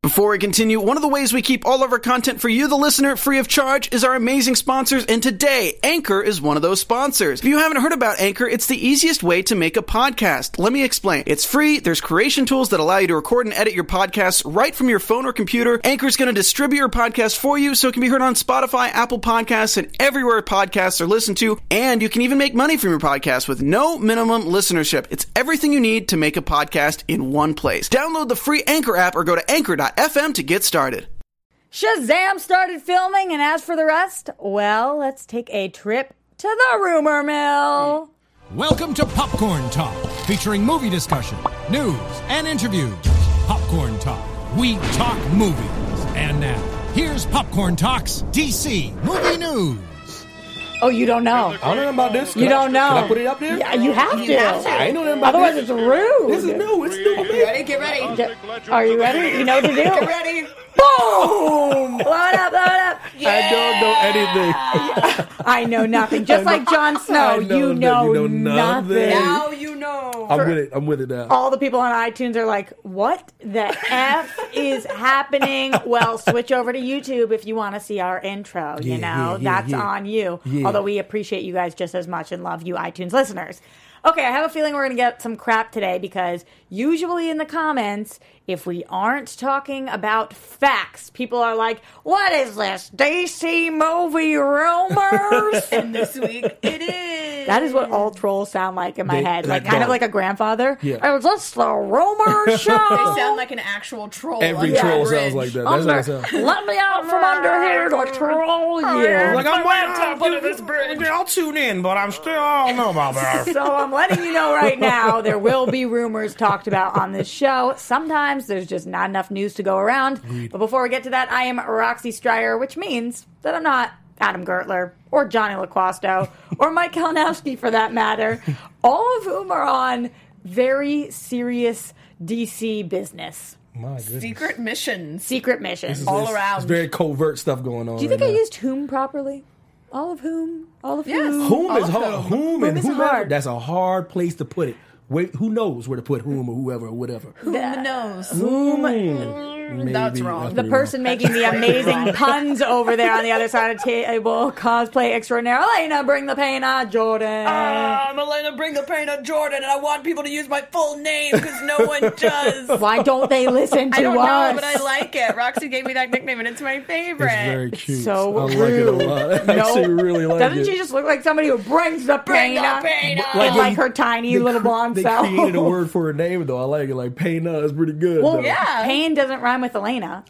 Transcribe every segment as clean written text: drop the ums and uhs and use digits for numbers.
Before we continue, one of the ways we keep all of our content for you, the listener, free of charge is our amazing sponsors, and today, Anchor is one of those sponsors. If you haven't heard about Anchor, it's the easiest way to make a podcast. Let me explain. It's free, there's creation tools that allow you to record and edit your podcasts right from your phone or computer. Anchor's going to distribute your podcast for you so it can be heard on Spotify, Apple Podcasts, and everywhere podcasts are listened to, and you can even make money from your podcast with no minimum listenership. It's everything you need to make a podcast in one place. Download the free Anchor app or go to anchor.fm to get started. Shazam started filming, and as for the rest, well, let's take a trip to the rumor mill. Welcome to Popcorn Talk, featuring movie discussion, news, and interviews. Popcorn Talk. We talk movies. And now, here's Popcorn Talk's DC Movie News. Oh, you don't know. I don't know about this. You don't know. Can I put it up there? Yeah, you have to. I ain't know nothing about Otherwise, this. it's rude. This is new. It's new. Ready? Get ready. Are you ready? You know what to do? Get ready. Boom! Blow it up, blow it up. I don't know anything. I know nothing. Just like Jon Snow, you know nothing. Now you know. I'm with it now. All the people on iTunes are like, what the F is happening? Well, switch over to YouTube if you want to see our intro. That's on you. Yeah. Although we appreciate you guys just as much and love you iTunes listeners. Okay, I have a feeling we're going to get some crap today because usually in the comments, if we aren't talking about facts, people are like, what is this, DC movie rumors? And this week it is. That is what all trolls sound like in my head. Like kind of like a grandfather. Yeah. Oh, is this the rumor show? They sound like an actual troll. Every troll sounds like that. That's how it sounds. Let me out from under here to troll you. Like, I'm way on top of this bridge. I'll tune in, but I don't know about that. So I'm letting you know right now, there will be rumors talked about on this show. Sometimes there's just not enough news to go around. But before we get to that, I am Roxy Stryer, which means that I'm not Adam Gertler or Johnny LaQuasto or Mike Kalinowski for that matter, all of whom are on very serious DC business. My goodness. Secret missions. Secret missions. all around. It's very covert stuff going on. Do you think right I now. used whom properly? All of whom? All of Yes. whom? Whom is hard. Whom and is whomever. hard. That's a hard place to put it. Wait, who knows where to put whom or whoever or whatever. Who knows? That's wrong. The person making the amazing puns over there on the other side of the table, cosplay extraordinaire, Elena, bring the pain on Jordan. I'm Elena, bring the pain on Jordan, and I want people to use my full name because no one does. Why don't they listen to I don't us? know, but I like it. Roxy gave me that nickname, and it's my favorite. It's very cute. So I like it a rude. lot. I actually really like Doesn't it. she just look like somebody who brings the pain on? Like her tiny little blonde They self. created a word for her name, though. I like it. Like, Payna is pretty good. Well, though. yeah. pain doesn't rhyme with Elena.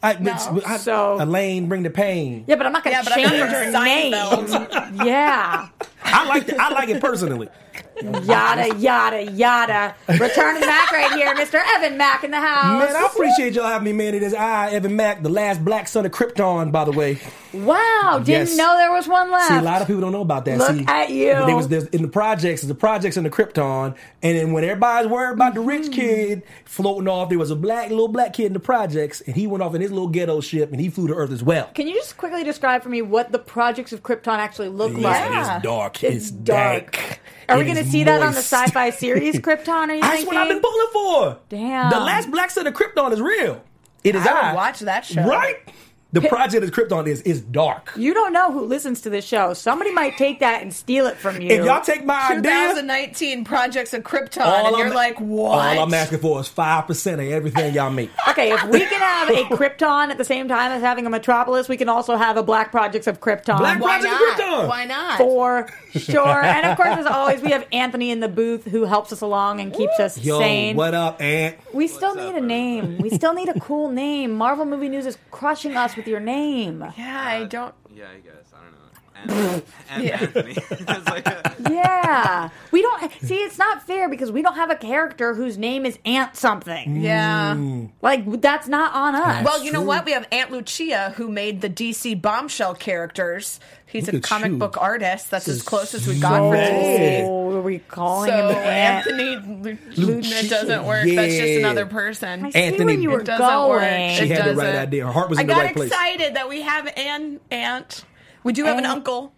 So- Elaine, bring the pain. Yeah, but I'm not going to but I'm change not her Seinfeld. name. Yeah. I like it personally. Yada, yada, yada. Return to the Mac right here. Mr. Evan Mac in the house. Man, I appreciate y'all having me, man. It is I, Evan Mack, the last black son of Krypton, by the way. Wow. Didn't Yes. know there was one left. See, a lot of people don't know about that. Look at you. There's in the projects in the Krypton, and then when everybody's worried about the rich kid floating off, there was a little black kid in the projects, and he went off in his little ghetto ship, and he flew to Earth as well. Can you just quickly describe for me what the projects of Krypton actually look like? Yeah, it's dark. It's dank. Are we It going to is see that on the moist. sci-fi series Krypton? Are you That's thinking? what I've been pulling for. Damn. The last black son of Krypton is real. It is I would watch that show. Right? The project of Krypton is dark. You don't know who listens to this show. Somebody might take that and steal it from you. If y'all take my idea, 2019 Projects of Krypton, and you're like, what? All I'm asking for is 5% of everything y'all make. Okay, if we can have a Krypton at the same time as having a Metropolis, we can also have a Black Projects of Krypton. Black Why Project of not? Krypton. Why not? For sure. And of course, as always, we have Anthony in the booth who helps us along and keeps us Yo, sane. what up, Ant? We still need a name. We still need a cool name. Marvel Movie News is crushing us with your name. Yeah, I don't. Yeah, I guess. I don't know. And Anthony. It's like Yeah. We don't see it's not fair because we don't have a character whose name is Aunt something. Yeah. Like that's not on us. Well, you know what? We have Aunt Lucia, who made the DC Bombshell characters. He's Look a at comic you. book artist. That's This as is close as we got for DC. Oh, are we calling So him Aunt? Anthony Lucia doesn't work. That's just Yeah. another person. I see Anthony- where you were It doesn't going. work. She It had the right doesn't. idea. Her heart was I in the got right place. excited that we have an aunt. We do have an Aunt. uncle.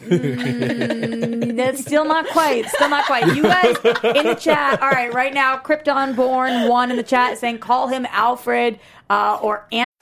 That's still not quite. Still not quite. You guys in the chat. All right, right now, Krypton Born 1 in the chat is saying call him Alfred or Aunt.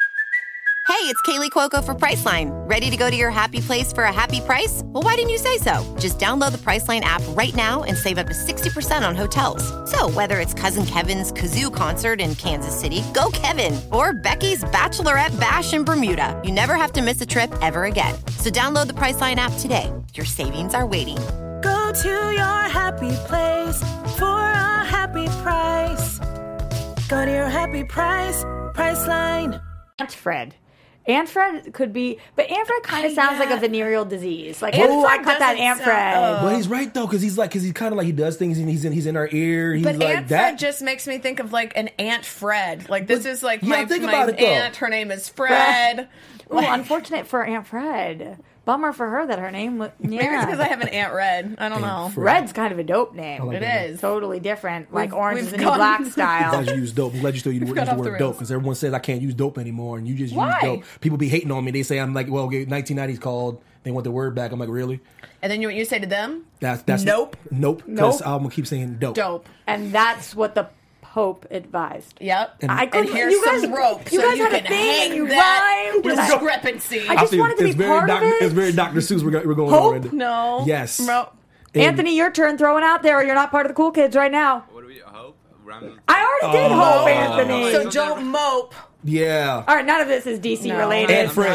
it's Kaylee Cuoco for Priceline. Ready to go to your happy place for a happy price? Well, why didn't you say so? Just download the Priceline app right now and save up to 60% on hotels. So whether it's Cousin Kevin's Kazoo Concert in Kansas City, go Kevin, or Becky's Bachelorette Bash in Bermuda, you never have to miss a trip ever again. So download the Priceline app today. Your savings are waiting. Go to your happy place for a happy price. Go to your happy price, Priceline. Aunt Fred. Aunt Fred could be, but Aunt Fred kind of sounds like a venereal disease. Like, Aunt oh, I Fred cut that doesn't Aunt sound- Fred. But he's right though, because he's kind of like he does things and he's in our ear. He's But like Aunt that. Fred just makes me think of like an Aunt Fred. Like this is like yeah, my think about it, though. aunt. Her name is Fred. Ooh, unfortunate for Aunt Fred. Bummer for her that her name was. Maybe it's Yeah. because I have an Aunt Red. I don't know. Fred. Red's kind of a dope name. like It that. is. Totally different. Like We've- Orange is we've the New gone- Black I'm style. glad you use dope. I'm glad you still use got the off the word rails. dope because everyone says I can't use dope anymore, and you just Why? use dope. People be hating on me. They say I'm like, well, 1990s called. They want the word back. I'm like, really? And then what you say to them? That's Nope. nope. Because Nope. I'm gonna keep saying dope. Dope. And that's what the Pope advised. Yep. I and couldn't- here's you guys- some rope you so guys you had a can thing hang and you that rhymed. discrepancy. I just wanted to be part of it. It's very Dr. Seuss. We're going Hope? on right now. No. Yes. No. And- Anthony, your turn. Throwing out there. You're not part of the cool kids right now. What do we hope? I already did hope, Anthony. So don't mope. Yeah. All right, none of this is DC No, related. Aunt Fred.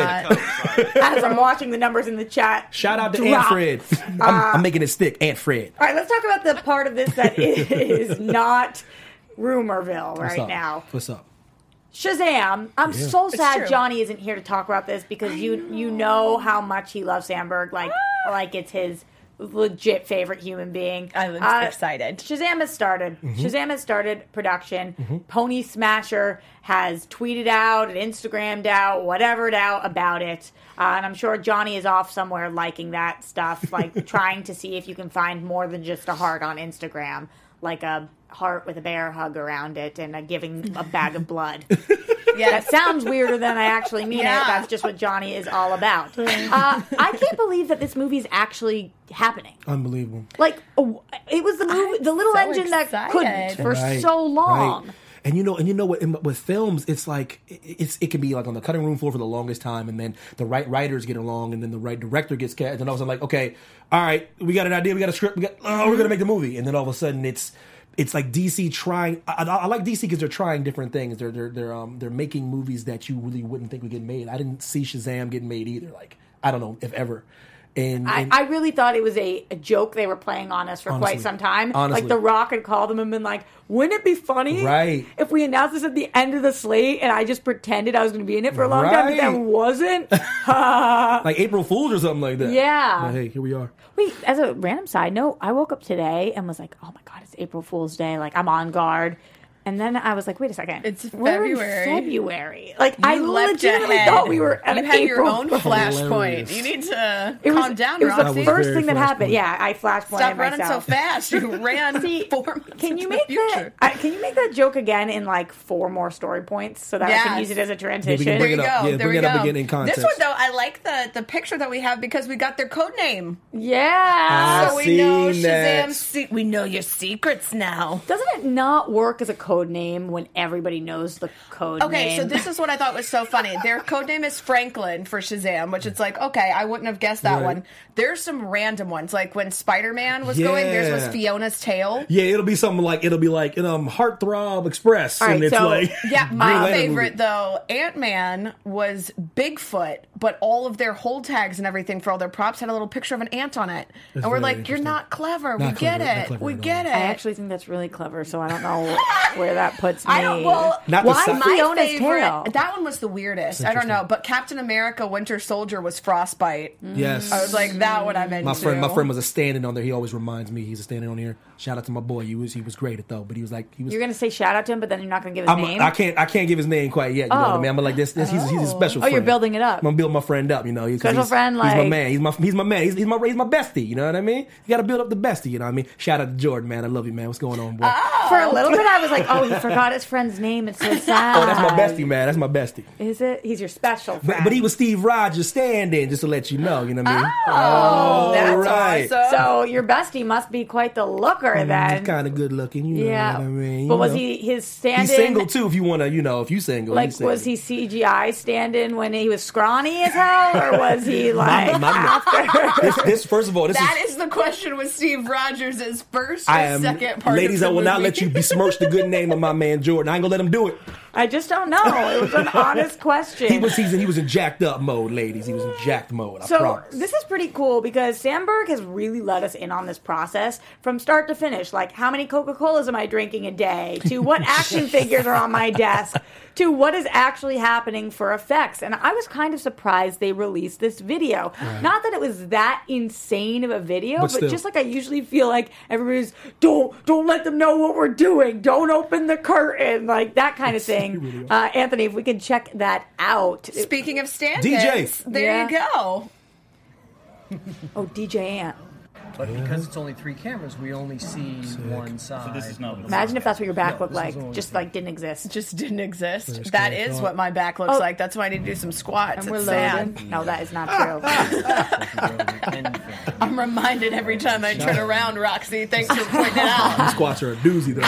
As I'm watching the numbers in the chat. Shout out to drop. Aunt Fred. I'm making it stick. Aunt Fred. All right, let's talk about the part of this that is not Rumorville What's right up? now. What's up? Shazam! I'm so It's sad true. Johnny isn't here to talk about this because you know how much he loves Sandberg, like it's his legit favorite human being. I'm excited. Shazam has started. Mm-hmm. Shazam has started production. Pony Smasher has tweeted out and Instagrammed out, whatevered out about it. And I'm sure Johnny is off somewhere liking that stuff, like trying to see if you can find more than just a heart on Instagram, like a heart with a bear hug around it and giving a bag of blood. That sounds weirder than I actually mean it. That's just what Johnny is all about. I can't believe that this movie is actually happening. Unbelievable. Like, it was the movie, the little so engine that excited. couldn't for Right, so long. right. And you know what? With films, it's like it can be like on the cutting room floor for the longest time, and then the right writers get along, and then the right director gets cast, and then all of a sudden, like, okay, all right, we got an idea, we got a script, we're gonna make the movie, and then all of a sudden, it's like DC trying. I like DC because they're trying different things. They're making movies that you really wouldn't think would get made. I didn't see Shazam getting made either. Like, I don't know if ever. And I really thought it was a joke they were playing on us for Honestly. quite some time. Honestly. Like The Rock had called them and been like, wouldn't it be funny Right. if we announced this at the end of the slate and I just pretended I was going to be in it for a long time, but Right. then wasn't? like April Fools or something like that. Yeah. But hey, here we are. Wait, as a random side note, I woke up today and was like, oh my God, it's April Fool's Day. Like, I'm on guard. And then I was like, wait a second. It's We're in February. February. Like, I You leapt legitimately ahead. thought we were at You had your April own Fool's. flashpoint. Hilarious. You need to It was, calm down, it was Roxy. the was first very thing that happened. flashpoint. Yeah, I flash pointed Stop running so myself. fast. You ran See, 4 months can into you the make future. that? Can you make that joke again in like 4 more story points so that I can Yes. use it as a Yeah, we transition? can There bring you it go. up. Yeah, there bring we it go. up again in context. This one though, I like the picture that we have because we got their code name. Yeah. So we know seen that. Shazam's. We know your secrets now. Doesn't it not work as a code name when everybody knows the code name? Okay, so this is what I thought was so funny. Their code name is Franklin for Shazam, which it's like, okay, I wouldn't have guessed that Right. one. There's some random ones, like when Spider-Man was going, theirs was Yeah. Fiona's tail. Yeah, it'll be something like Heartthrob Express, All right, and it's so- like Yeah, Green my Lantern favorite movie. though, Ant-Man was Bigfoot, but all of their hold tags and everything for all their props had a little picture of an ant on it. That's and we're very like, you're interesting. not clever. Not we get clever, not it. clever We at all. get it. I actually think that's really clever, so I don't know where that puts me. I don't. Well, Not the why si- my Fiona's favorite. tail? That one was the weirdest. I don't know, but Captain America: Winter Soldier was Frostbite. Yes. I was like, that one I'm into. My friend was a standing on there. He always reminds me he's a standing on here. Shout out to my boy. He was great at though, but he was. You're gonna say shout out to him, but then you're not gonna give his name. I can't give his name quite yet. You know what I mean? I'm like this. He's a special. Oh, you're friend. building it up. I'm gonna build my friend up. You know, Special friend, He's my like- man. He's my man. He's my bestie. You know what I mean? You got to build up the bestie. You know what I mean? Shout out to Jordan, man. I love you, man. What's going on, boy? For a little bit, I was like, oh, he forgot his friend's name. It's so sad. Oh, that's my bestie, man. That's my bestie. Is it? He's your special friend. But he was Steve Rogers stand-in, just to let you know. You know what I mean? Oh, that's right. awesome. So your bestie must be quite the looker then. He's kind of good looking, you know what I mean? But was he his stand-in? He's single too, if you want to, if you single. Like, he's single. was he CGI stand-in when he was scrawny as hell, or was he like after? This first of all, That is the question with Steve Rogers' first or second part ladies, of the I will not movie. let you besmirch the good name of my man Jordan. I ain't gonna let him do it. I just don't know. It was an honest question. He was in jacked up mode, ladies. He was in jacked mode. I So promise. this is pretty cool because Sandberg has really let us in on this process from start to finish. Like, how many Coca-Colas am I drinking a day? To what action figures are on my desk? To what is actually happening for effects? And I was kind of surprised they released this video. Right. Not that it was that insane of a video, but still. just like I usually feel like everybody's don't let them know what we're doing. Don't open the curtain, like that kind of thing. Anthony, if we can check that out. Speaking of stand-ins, DJ. there you go. Oh, DJ Ant. But because it's only 3 cameras, we only see one side. So this is not. Imagine if that's what your back looked this like. is only Just like didn't exist. Just didn't exist. That's That kinda is thought. what my back looks Oh. like. That's why I need to do some squats. And we're It's loading. sad. No, that is not true. I'm reminded every time I turn around, Roxy. Thanks for pointing it out. These squats are a doozy, though.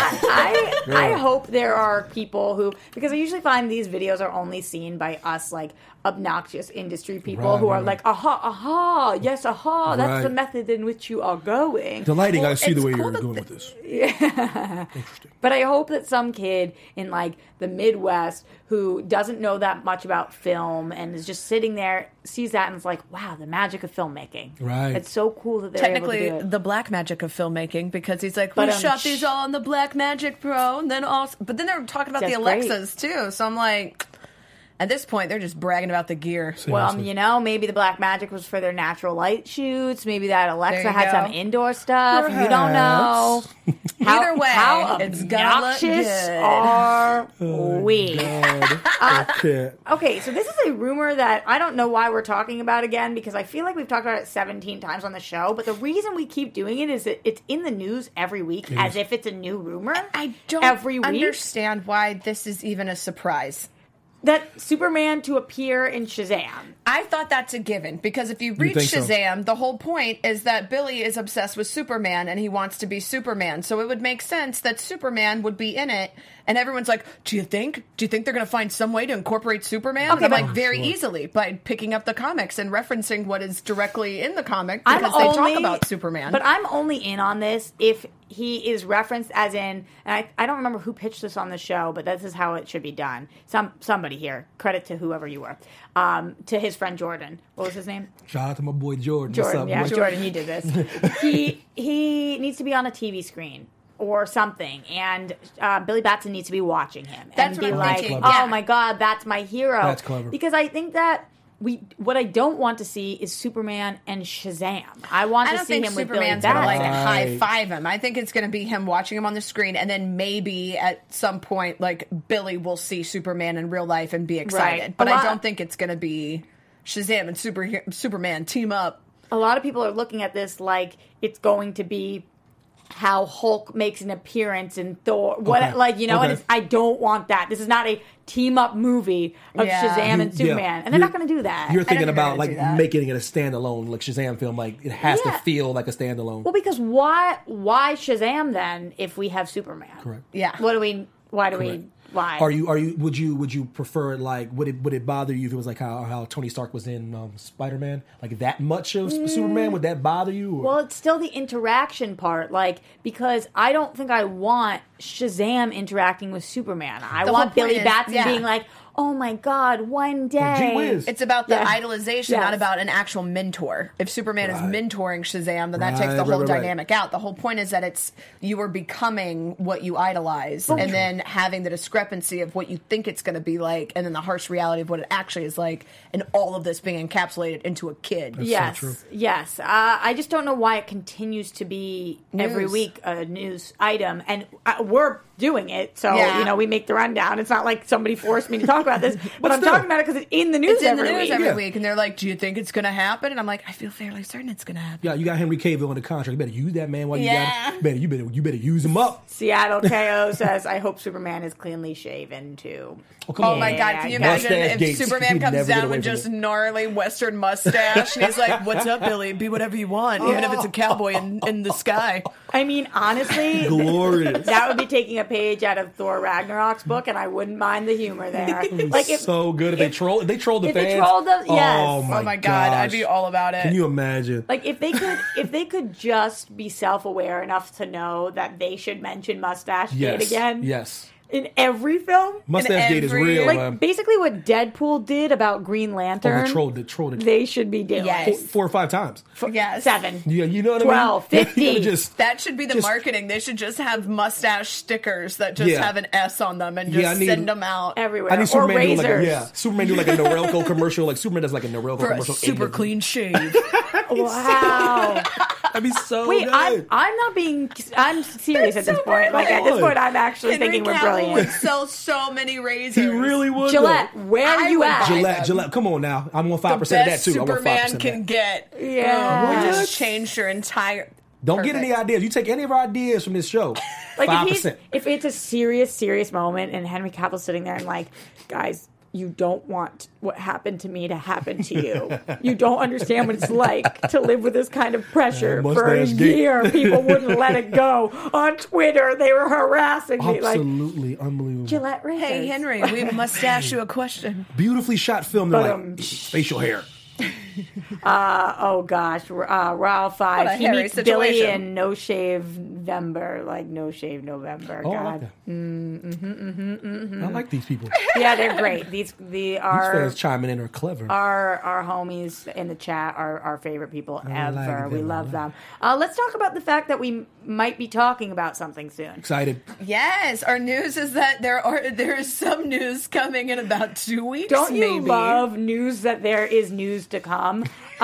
I hope there are people who, because I usually find these videos are only seen by us, like obnoxious industry people who are like, aha, yes, aha, that's the Right. method in which you are going. The lighting, I see the it's way cool you're that going with this. Interesting. But I hope that some kid in like the Midwest who doesn't know that much about film and is just sitting there sees that and is like, wow, the magic of filmmaking. Right. It's so cool that they're able Technically, to do it. the black magic of filmmaking, because he's like, But, we shot these all on the Black Magic Pro, and then also, but then they're talking about the That's great. Alexas too. So I'm like, at this point, they're just bragging about the gear. Well, Seriously. maybe the Black Magic was for their natural light shoots. Maybe that Alexa There you had go. some indoor stuff. You don't know. Either way, how it's gonna look obnoxious good. are we? God, I can't. Okay, so this is a rumor that I don't know why we're talking about again, because I feel like we've talked about it 17 times on the show, but the reason we keep doing it is that it's in the news every week as if it's a new rumor. I don't every week. understand why this is even a surprise. That Superman to appear in Shazam. I thought that's a given, because if you read think so? Shazam, the whole point is that Billy is obsessed with Superman and he wants to be Superman. So it would make sense that Superman would be in it, and everyone's like, do you think they're going to find some way to incorporate Superman? Okay, And I'm but- like, very easily, by picking up the comics and referencing what is directly in the comic, I'm because they only- talk about Superman. But I'm only in on this if he is referenced as in, and I don't remember who pitched this on the show, but this is how it should be done. Somebody here, credit to whoever you were, to his friend Jordan. What was his name? Shout out to my boy Jordan. Jordan. What's Yeah, up, boy? Jordan, you did this. he needs to be on a TV screen or something, and Billy Batson needs to be watching him That's and what be I'm like, thinking, "Oh yeah. my God, that's my hero." That's clever. Because I think that what I don't want to see is Superman and Shazam. I want I to don't see think him with Superman's Billy gonna Batson. like Right. high five him. I think it's gonna be him watching him on the screen, and then maybe at some point, like Billy will see Superman in real life and be excited. Right. But A I lot- don't think it's gonna be Shazam and Superman team up. A lot of people are looking at this like it's going to be how Hulk makes an appearance in Thor. What Okay. like you know? Okay. And I don't want that. This is not a team up movie of Yeah. Shazam and You- yeah. Superman, and they're not going to do that. You're think thinking they're about gonna like do that. making it a standalone, like Shazam film. Like it has Yeah. to feel like a standalone. Well, because why Shazam then if we have Superman? Correct. Yeah. Why do we? Why? Would you prefer it like would it bother you if it was like how Tony Stark was in Spider-Man? Like that much of Superman, would that bother you? Or? Well, it's still the interaction part, like, because I don't think I want Shazam interacting with Superman. I The want whole point Billy is- Batson yeah. being like, oh my God, one day. gee whiz. It's about the Yeah. idolization, Yes. not about an actual mentor. If Superman is mentoring Shazam, then that takes the Right, whole right, right. dynamic out. The whole point is that it's you are becoming what you idolize, and then having the discrepancy of what you think it's going to be like, and then the harsh reality of what it actually is like, and all of this being encapsulated into a kid. Yes, true. yes. I just don't know why it continues to be every News. week a news item, and we're doing it. So Yeah. we make the rundown. It's not like somebody forced me to talk about this, but I'm still. talking about it because it's in the news It's in the every news week. every Yeah. week, and they're like, "Do you think it's going to happen?" And I'm like, "I feel fairly certain it's going to happen." Yeah, you got Henry Cavill in the contract. You better use that man while you Yeah. got it. You better use him up. Seattle KO says, I hope Superman is cleanly shaven too. Oh, come Oh on. my God! Can you Yeah, imagine Mustache if Gates. Superman You comes never get down away with from just it. gnarly Western mustache, and he's like, "What's up, Billy? Be whatever you want, even if it's a cowboy in the sky." I mean, honestly, Glorious. that would be taking a page out of Thor Ragnarok's book, and I wouldn't mind the humor there. Like if, So good if they troll the if fans. they trolled the- yes. Oh Oh my God! I'd be all about it. Can you imagine? like if they could just be self-aware enough to know that they should mention Mustache Gate again Yes. in every film. Mustache Gate is every- real, Like man. basically what Deadpool did about Green Oh, Lantern, they trolled it. they should be doing. Yes. 4 or 5 times. Yes. 7. Yeah, you know what 12, I mean? 50. You gotta just, That should be the Just- marketing. They should just have mustache stickers that just Yeah. have an S on them and just Yeah, I need- send them out Everywhere. I need or Superman doing razors. like Superman do like a Norelco commercial. Like Superman does like a Norelco for a commercial. super clean shave. Wow. That'd be so Wait, good. I'm serious at this point. Like at this good. point, I'm actually Henry thinking we're Cavill would brilliant. sell so many razors. He really would. Gillette, where are I you would at? buy Gillette. Come on now. I want The 5% of that best too. I want 5% Superman of can that. get. Yeah. Would What? just change your entire. Don't get any Perfect. ideas. You take any of our ideas from this show. Like 5%. if it's a serious moment, and Henry Cavill's sitting there and like, guys, you don't want what happened to me to happen to you. You don't understand what it's like to live with this kind of pressure Yeah, for a Mustache Gate. year. People wouldn't let it go. On Twitter, they were harassing me. Like, Absolutely unbelievable. Gillette razors. Hey Henry, we must ask you a question. Beautifully shot film. They're But, like facial hair. Oh gosh, Raw 5. What a He hairy meets Billy situation. in No Shave November, like No Shave November. Oh, I God, like that. I like these people. yeah, they're great. These These are fans chiming in are clever. our homies in the chat are our favorite people ever. like We them. love them. Let's talk about the fact that we might be talking about something soon. Excited. Yes, our news is that there is some news coming in about 2 weeks. Don't you maybe. love news that there is news to come?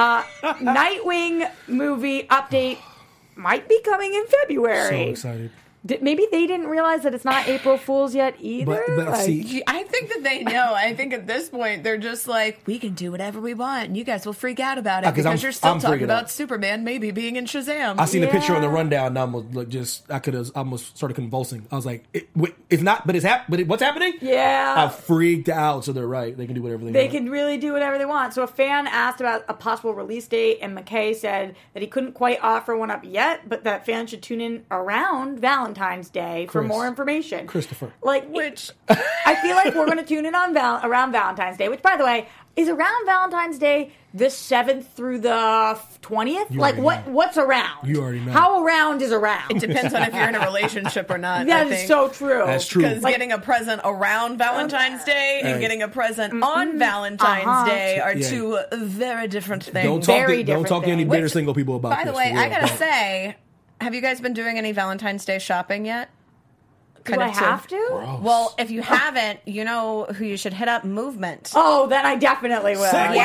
Nightwing movie update might be coming in So February. excited. Maybe they didn't realize that it's not April Fool's yet either. But Like- see, I think that they know. I think at this point they're just like, we can do whatever we want, and you guys will freak out about it 'cause because I'm- you're still I'm talking freaking about out. Superman maybe being in Shazam. I seen the picture on the Yeah. rundown, and I almost like I could have almost started convulsing. I was like, wait, it's not, but what's happening? Yeah. I freaked out. So they're right. They can do whatever they They want. can really do whatever they want. So a fan asked about a possible release date, and McKay said that he couldn't quite offer one up yet, but that fans should tune in around Valentine's Day for Chris. more information. Christopher. Like, Which I feel like we're going to tune in on around Valentine's Day, which, by the way, is around Valentine's Day the 7th through the 20th? You Like, already know. what's around? You already know. How around is around? depends on if you're in a relationship or not. That I is think. so true. That's true. Because getting a present around Valentine's Day and Hey. getting a present on Valentine's Day are Yeah. two very different things. Don't talk. Very Don't talk to any different bitter things. single people about By the this, way, for I real. gotta say, have you guys been doing any Valentine's Day shopping yet? Do I have to? Gross. Well, if you haven't, you know who you should hit up. Movement. Oh, then I definitely will. Segue.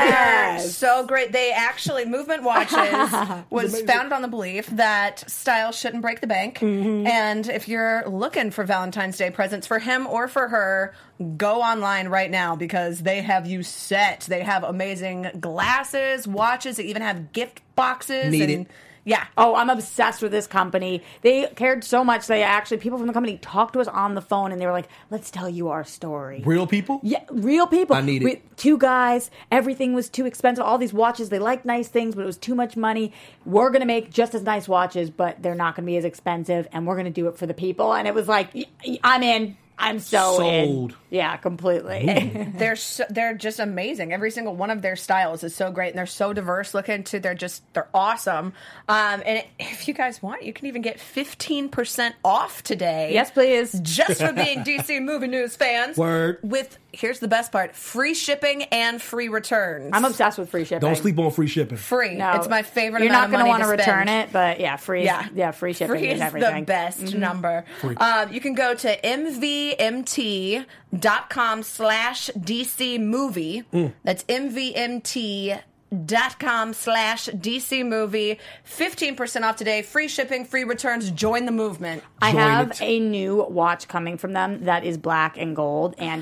Yes. So great. They actually, Movement Watches was founded on the belief that style shouldn't break the bank. And if you're looking for Valentine's Day presents for him or for her, go online right now because they have you set. They have amazing glasses, watches, they even have gift boxes. Need and it. Yeah. Oh, I'm obsessed with this company. They cared so much. They actually, people from the company talked to us on the phone and they were like, let's tell you our story. Real people. Yeah, real people. I need it. Two guys. Everything was too expensive. All these watches, they liked nice things, but it was too much money. We're going to make just as nice watches, but they're not going to be as expensive, and we're going to do it for the people. And it was like, I'm in. I'm so Sold. in. Yeah, completely. They're just amazing. Every single one of their styles is so great, and they're so diverse looking too. They're awesome. And if you guys want, you can even get 15% off today. Yes, please. Just for being DC Movie News fans. Word. With, here's the best part, free shipping and free returns. I'm obsessed with free shipping. Don't sleep on free shipping. Free. No, It's my favorite You're amount not of money want to return spend. it, but yeah, free. Yeah, free shipping Free is is everything. the best number. You can go to mvmt.com/DC movie. That's mvmt.com/DC Flashpoint.com/DC movie. 15% off today. Free shipping, free returns. Join the movement. I Join have it. a new watch coming from them that is black and gold, and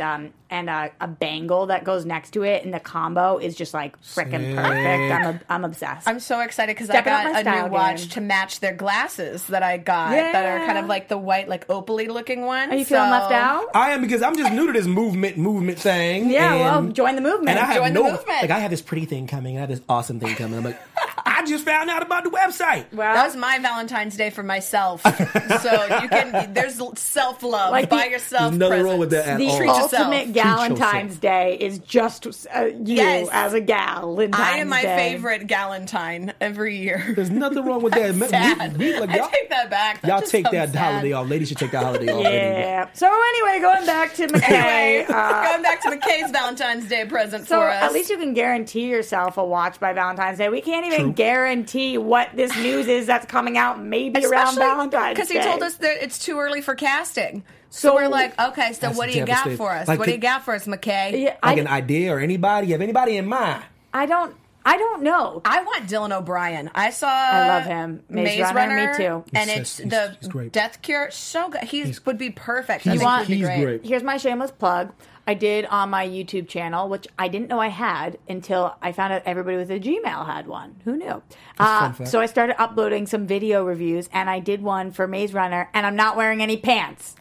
a bangle that goes next to it, and the combo is just like freaking Sick. perfect. I'm obsessed. I'm so excited because I Stepping up got my a style new watch game. to match their glasses that I got that are kind of like the white, like opally looking ones. Are you feeling left out? I am, because I'm just new to this movement thing. Yeah, well, and- join the movement. And I have Join the movement. like, I have this pretty thing coming. I have this awesome thing coming. I'm like, I just found out about the website. well, That was my Valentine's Day for myself. So you can, there's self love. Like Buy the- yourself There's nothing presents. wrong with that at the all. Treat yourself. ultimate Galentine's Day is just you Yes. as a Galentine's I am my Day. favorite Galentine every year. There's nothing wrong with that. Sad. Like, I y'all, take that back. That y'all just take sounds that sad. holiday off. Ladies should take that holiday off. Anyway. Yeah. So anyway, going back to McKay. Anyway, going back to McKay's Valentine's Day present So for us. at least you can guarantee yourself a watch by Valentine's Day. We can't even guarantee what this news is that's coming out maybe around Valentine's Day. because he told us that it's too early for casting. So So- we're like, okay, so That's what do you got devastating. for us? Like, What do you got for us, McKay? Yeah, Like an idea or anybody? You have anybody in mind? I don't know. I want Dylan O'Brien. I saw. I love him. Maze Runner, me too. And He's it's just- he's the great. Death Cure. So good. He would be perfect. I think want- he'd be He's great. Here's my shameless plug. I did on my YouTube channel, which I didn't know I had until I found out everybody with a Gmail had one. Who knew? fun fact. So I started uploading some video reviews, and I did one for Maze Runner, and I'm not wearing any pants.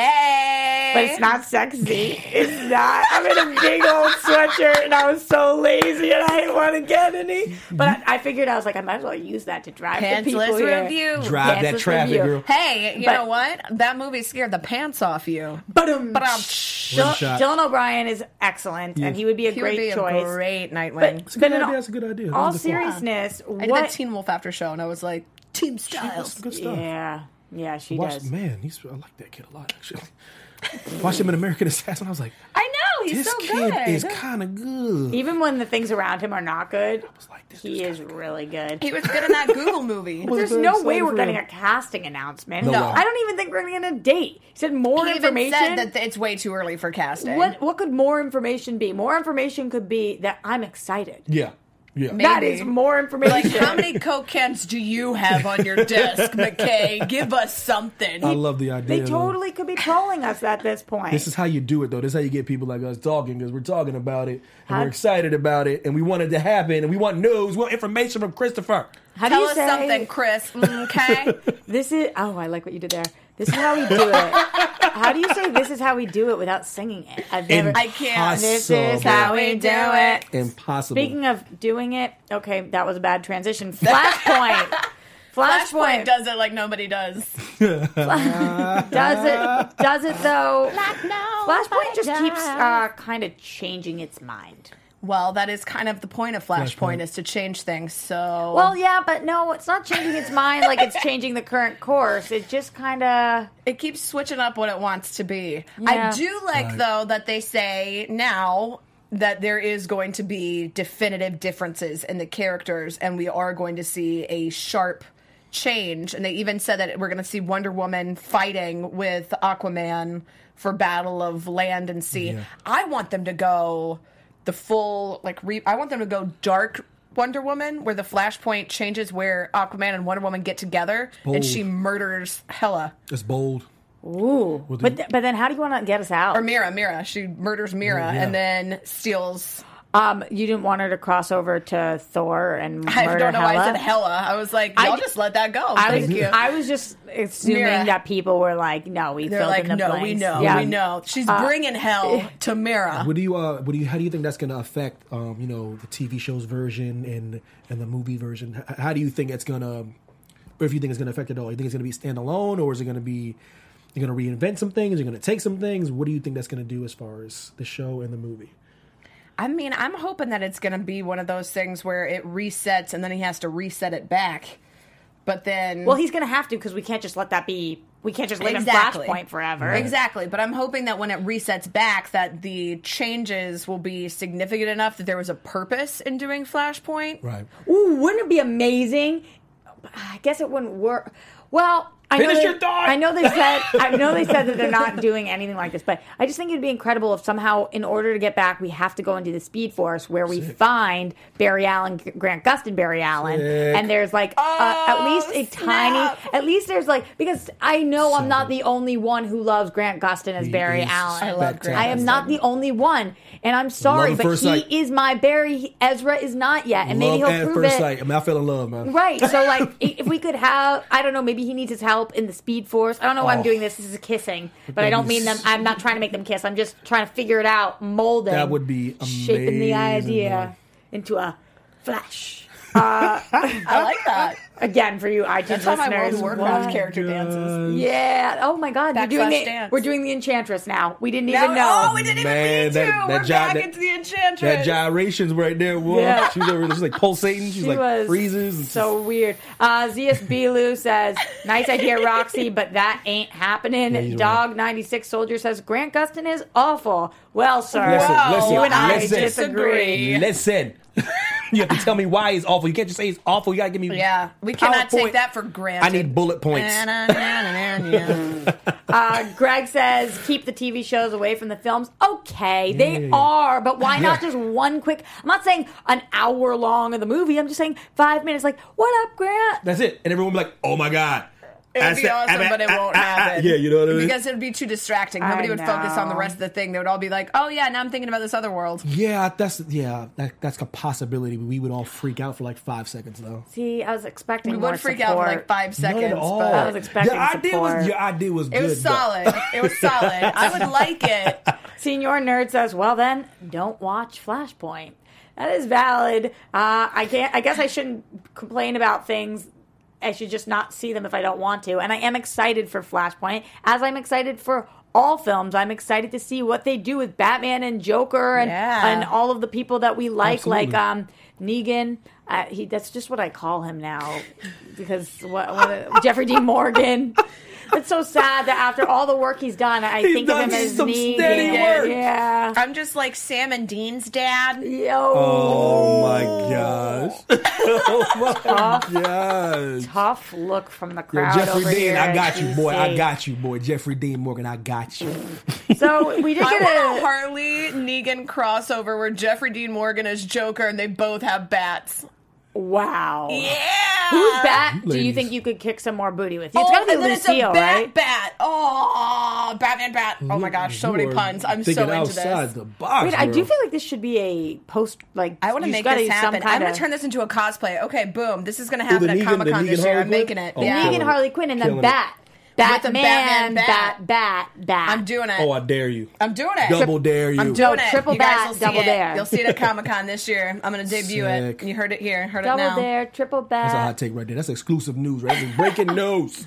Hey, But it's not sexy. It's not. I'm in a big old sweatshirt, and I was so lazy, and I didn't want to get any. But I figured, I was like, I might as well use that to drive the people Pantsless here. review. Drive that Pantsless traffic, review. girl. Hey, you But- know what? That movie scared the pants off you. Ba-dum. One shot. Dylan O'Brien is excellent, and he would be a He great would be choice. a great Nightwing. It's a good But in idea. all- That's a good idea. All That's a good thought. seriousness, I did the what? Teen Wolf after show, and I was like, Team That's Styles. some good stuff. Yeah, she Watch, does. man, I like that kid a lot, actually. Watched him in American Assassin. I was like, I know he's this so kid good. is kind of good. Even when the things around him are not good, was like, this he dude's is really good. He was good in that Google movie. There's very no excited way we're for getting him. a casting announcement. No way. I don't even think we're going to get a date. He said more He even information. said that it's way too early for casting. What could more information be? More information could be that I'm excited. Yeah. Yeah. That Maybe. is more information. Like, how many Coke cans do you have on your desk, McKay? Give us something. I love the idea. They though. totally could be trolling us at this point. This is how you do it, though. This is how you get people like us talking, because we're talking about it, and How- we're excited about it, and we want it to happen, and we want news, we want information from Christopher. How do Tell you us say something, Chris. Okay. This is. Oh, I like what you did there. This is how we do it. How do you say this is how we do it without singing it? I've never. I can't. This is how we do it. Impossible. Speaking of doing it, okay, that was a bad transition. Flashpoint. Flashpoint does it like nobody does. Does it though? no. Flashpoint just keeps kind of changing its mind. Well, that is kind of the point of Flashpoint Flashpoint. is to change things. So, Well, yeah, but no, it's not changing its mind like it's changing the current course. It just kind of. it keeps switching up what it wants to be. Yeah. I do like, though, that they say now that there is going to be definitive differences in the characters, and we are going to see a sharp change. And they even said that we're going to see Wonder Woman fighting with Aquaman for Battle of Land and Sea. Yeah. I want them to go the full, like, I want them to go dark Wonder Woman, where the Flashpoint changes, where Aquaman and Wonder Woman get together, and Bold. she murders Hela. It's bold. Ooh. Well, But then how do you want to get us out? Or Mira. She murders Mira Yeah. and then steals. You didn't want her to cross over to Thor and murder I don't know why I Hela? said Hela. I was like, y'all just let that go. Thank you. I was just assuming Mira. that people were like, no, we They're filled like, in the no, blanks. we know, Yeah. we know. She's bringing hell to Mira. How do you think that's going to affect, the TV show's version and the movie version? How do you think it's going to, or if you think it's going to affect it all? You think it's going to be standalone, or is it going to be, you're going to reinvent some things? You're going to take some things? What do you think that's going to do as far as the show and the movie? I mean, I'm hoping that it's going to be one of those things where it resets and then he has to reset it back. But then, Well, he's going to have to because we can't just let that be. We can't just live Exactly. in Flashpoint forever. Exactly, but I'm hoping that when it resets back, that the changes will be significant enough that there was a purpose in doing Flashpoint. Right. Ooh, wouldn't it be amazing? I guess it wouldn't work. Well, Finish your thought. I know they said that they're not doing anything like this, but I just think it'd be incredible if somehow, in order to get back, we have to go into the Speed Force where we find Barry Allen, Grant Gustin, Barry Allen, and there's like at least a tiny, at least there's like, because I know I'm not the only one who loves Grant Gustin as Barry Allen. I love Grant. I am not the only one, and I'm sorry, but he is my Barry. Ezra is not yet, and maybe he'll prove it. Sight. I mean, I fell in love, man. Right. So, like, if we could have, I don't know, maybe he needs his help in the Speed Force. I don't know why I'm doing this. This is kissing, but I don't mean them. I'm not trying to make them kiss. I'm just trying to figure it out, molding. That would be amazing. Shaping the idea into a flash. I like that. Again, for you iTunes That's how my listeners. World of Warcraft character dances. Yeah. Oh my God. Dance. We're doing the Enchantress now. We didn't even know. Oh, we didn't even mean to. We're back into the Enchantress. That gyrations right there. Whoa. Yeah. She's like pulsating. She's like freezes. And so weird. Zias Bilu says, nice idea, Roxy, but that ain't happening. Yeah, Dog 96 Soldier says, Grant Gustin is awful. Well, sir, Listen, you and I listen. disagree. Listen. You have to tell me why he's awful. You can't just say he's awful. You gotta give me. Yeah, we cannot take that for granted. I need bullet points. Greg says, keep the TV shows away from the films. Okay, they are, but why not just one quick? I'm not saying an hour long of the movie. I'm just saying 5 minutes. Like, what up, Grant? That's it, and everyone will be like, "Oh my God." It would be awesome, but it won't happen. Yeah, you know what I mean? Because it would be too distracting. Nobody would focus on the rest of the thing. They would all be like, oh, yeah, now I'm thinking about this other world. Yeah, that's a possibility. We would all freak out for like 5 seconds, though. See, I was expecting We more would freak support. out for like 5 seconds. Not at all. But I was expecting your idea was good. it was solid. It was solid. I would like it. Senior Nerd says, well then, don't watch Flashpoint. That is valid. I guess I shouldn't complain about things. I should just not see them if I don't want to. And I am excited for Flashpoint, as I'm excited for all films. I'm excited to see what they do with Batman and Joker and all of the people that we like, Absolutely. like Negan. That's just what I call him now, because Jeffrey Dean Morgan. It's so sad that after all the work he's done, I think of him as some Negan. steady work. Yeah. I'm just like Sam and Dean's dad. Yo. Oh my gosh. Oh my gosh. Tough look from the Yo, crowd Jeffrey over Dean, here. I got you, boy. I DC. got you, boy. Jeffrey Dean Morgan, I got you. So we did I get want a a Harley Negan crossover where Jeffrey Dean Morgan is Joker and they both have bats. wow. Yeah. Whose bat do you Ladies. think you could kick some more booty with? It's got to be and then Lucille, it's a bat, right? bat. Oh, Batman bat. Oh my gosh, so You many are puns. I'm thinking so into outside this. the box. Wait, I do bro. feel like this should be a post. Like I want to you've make gotta this use some happen. I'm kind going of- to turn this into a cosplay. Okay, boom. This is going to happen the at Negan- Comic Con the this Negan year. Harley I'm making Quinn? it. Oh, Yeah. Negan, Harley Quinn, and the Killing it. bat. With the Batman, Batman bat. I'm doing it. Oh, I dare you. I'm doing it. Double dare you. I'm doing No, it. triple you guys bat, will see double it. dare. You'll see it at Comic Con this year. I'm going to debut Sick. it. You heard it here. Heard Double it now. dare, triple That's a hot bat. take right there. That's exclusive news, right? That's breaking news.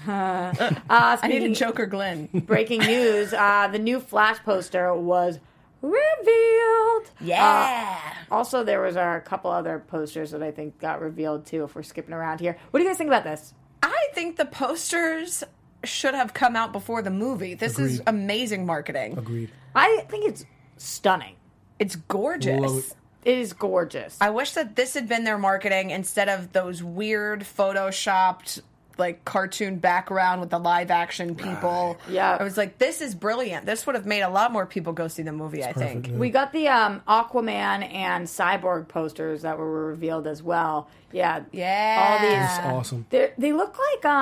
I need a Joker Glenn. Breaking news: the new Flash poster was revealed. Yeah. Also, there was a couple other posters that I think got revealed too. If we're skipping around here, what do you guys think about this? I think the posters should have come out before the movie. This is Agreed. amazing marketing. Agreed. I think it's stunning. It's gorgeous. Love it. It is gorgeous. I wish that this had been their marketing instead of those weird photoshopped like cartoon background with the live action people. Yeah. I was like, this is brilliant. This would have made a lot more people go see the movie, I think. Perfect, yeah. We got the Aquaman and Cyborg posters that were revealed as well. Yeah, Yeah. all these. That's awesome. They look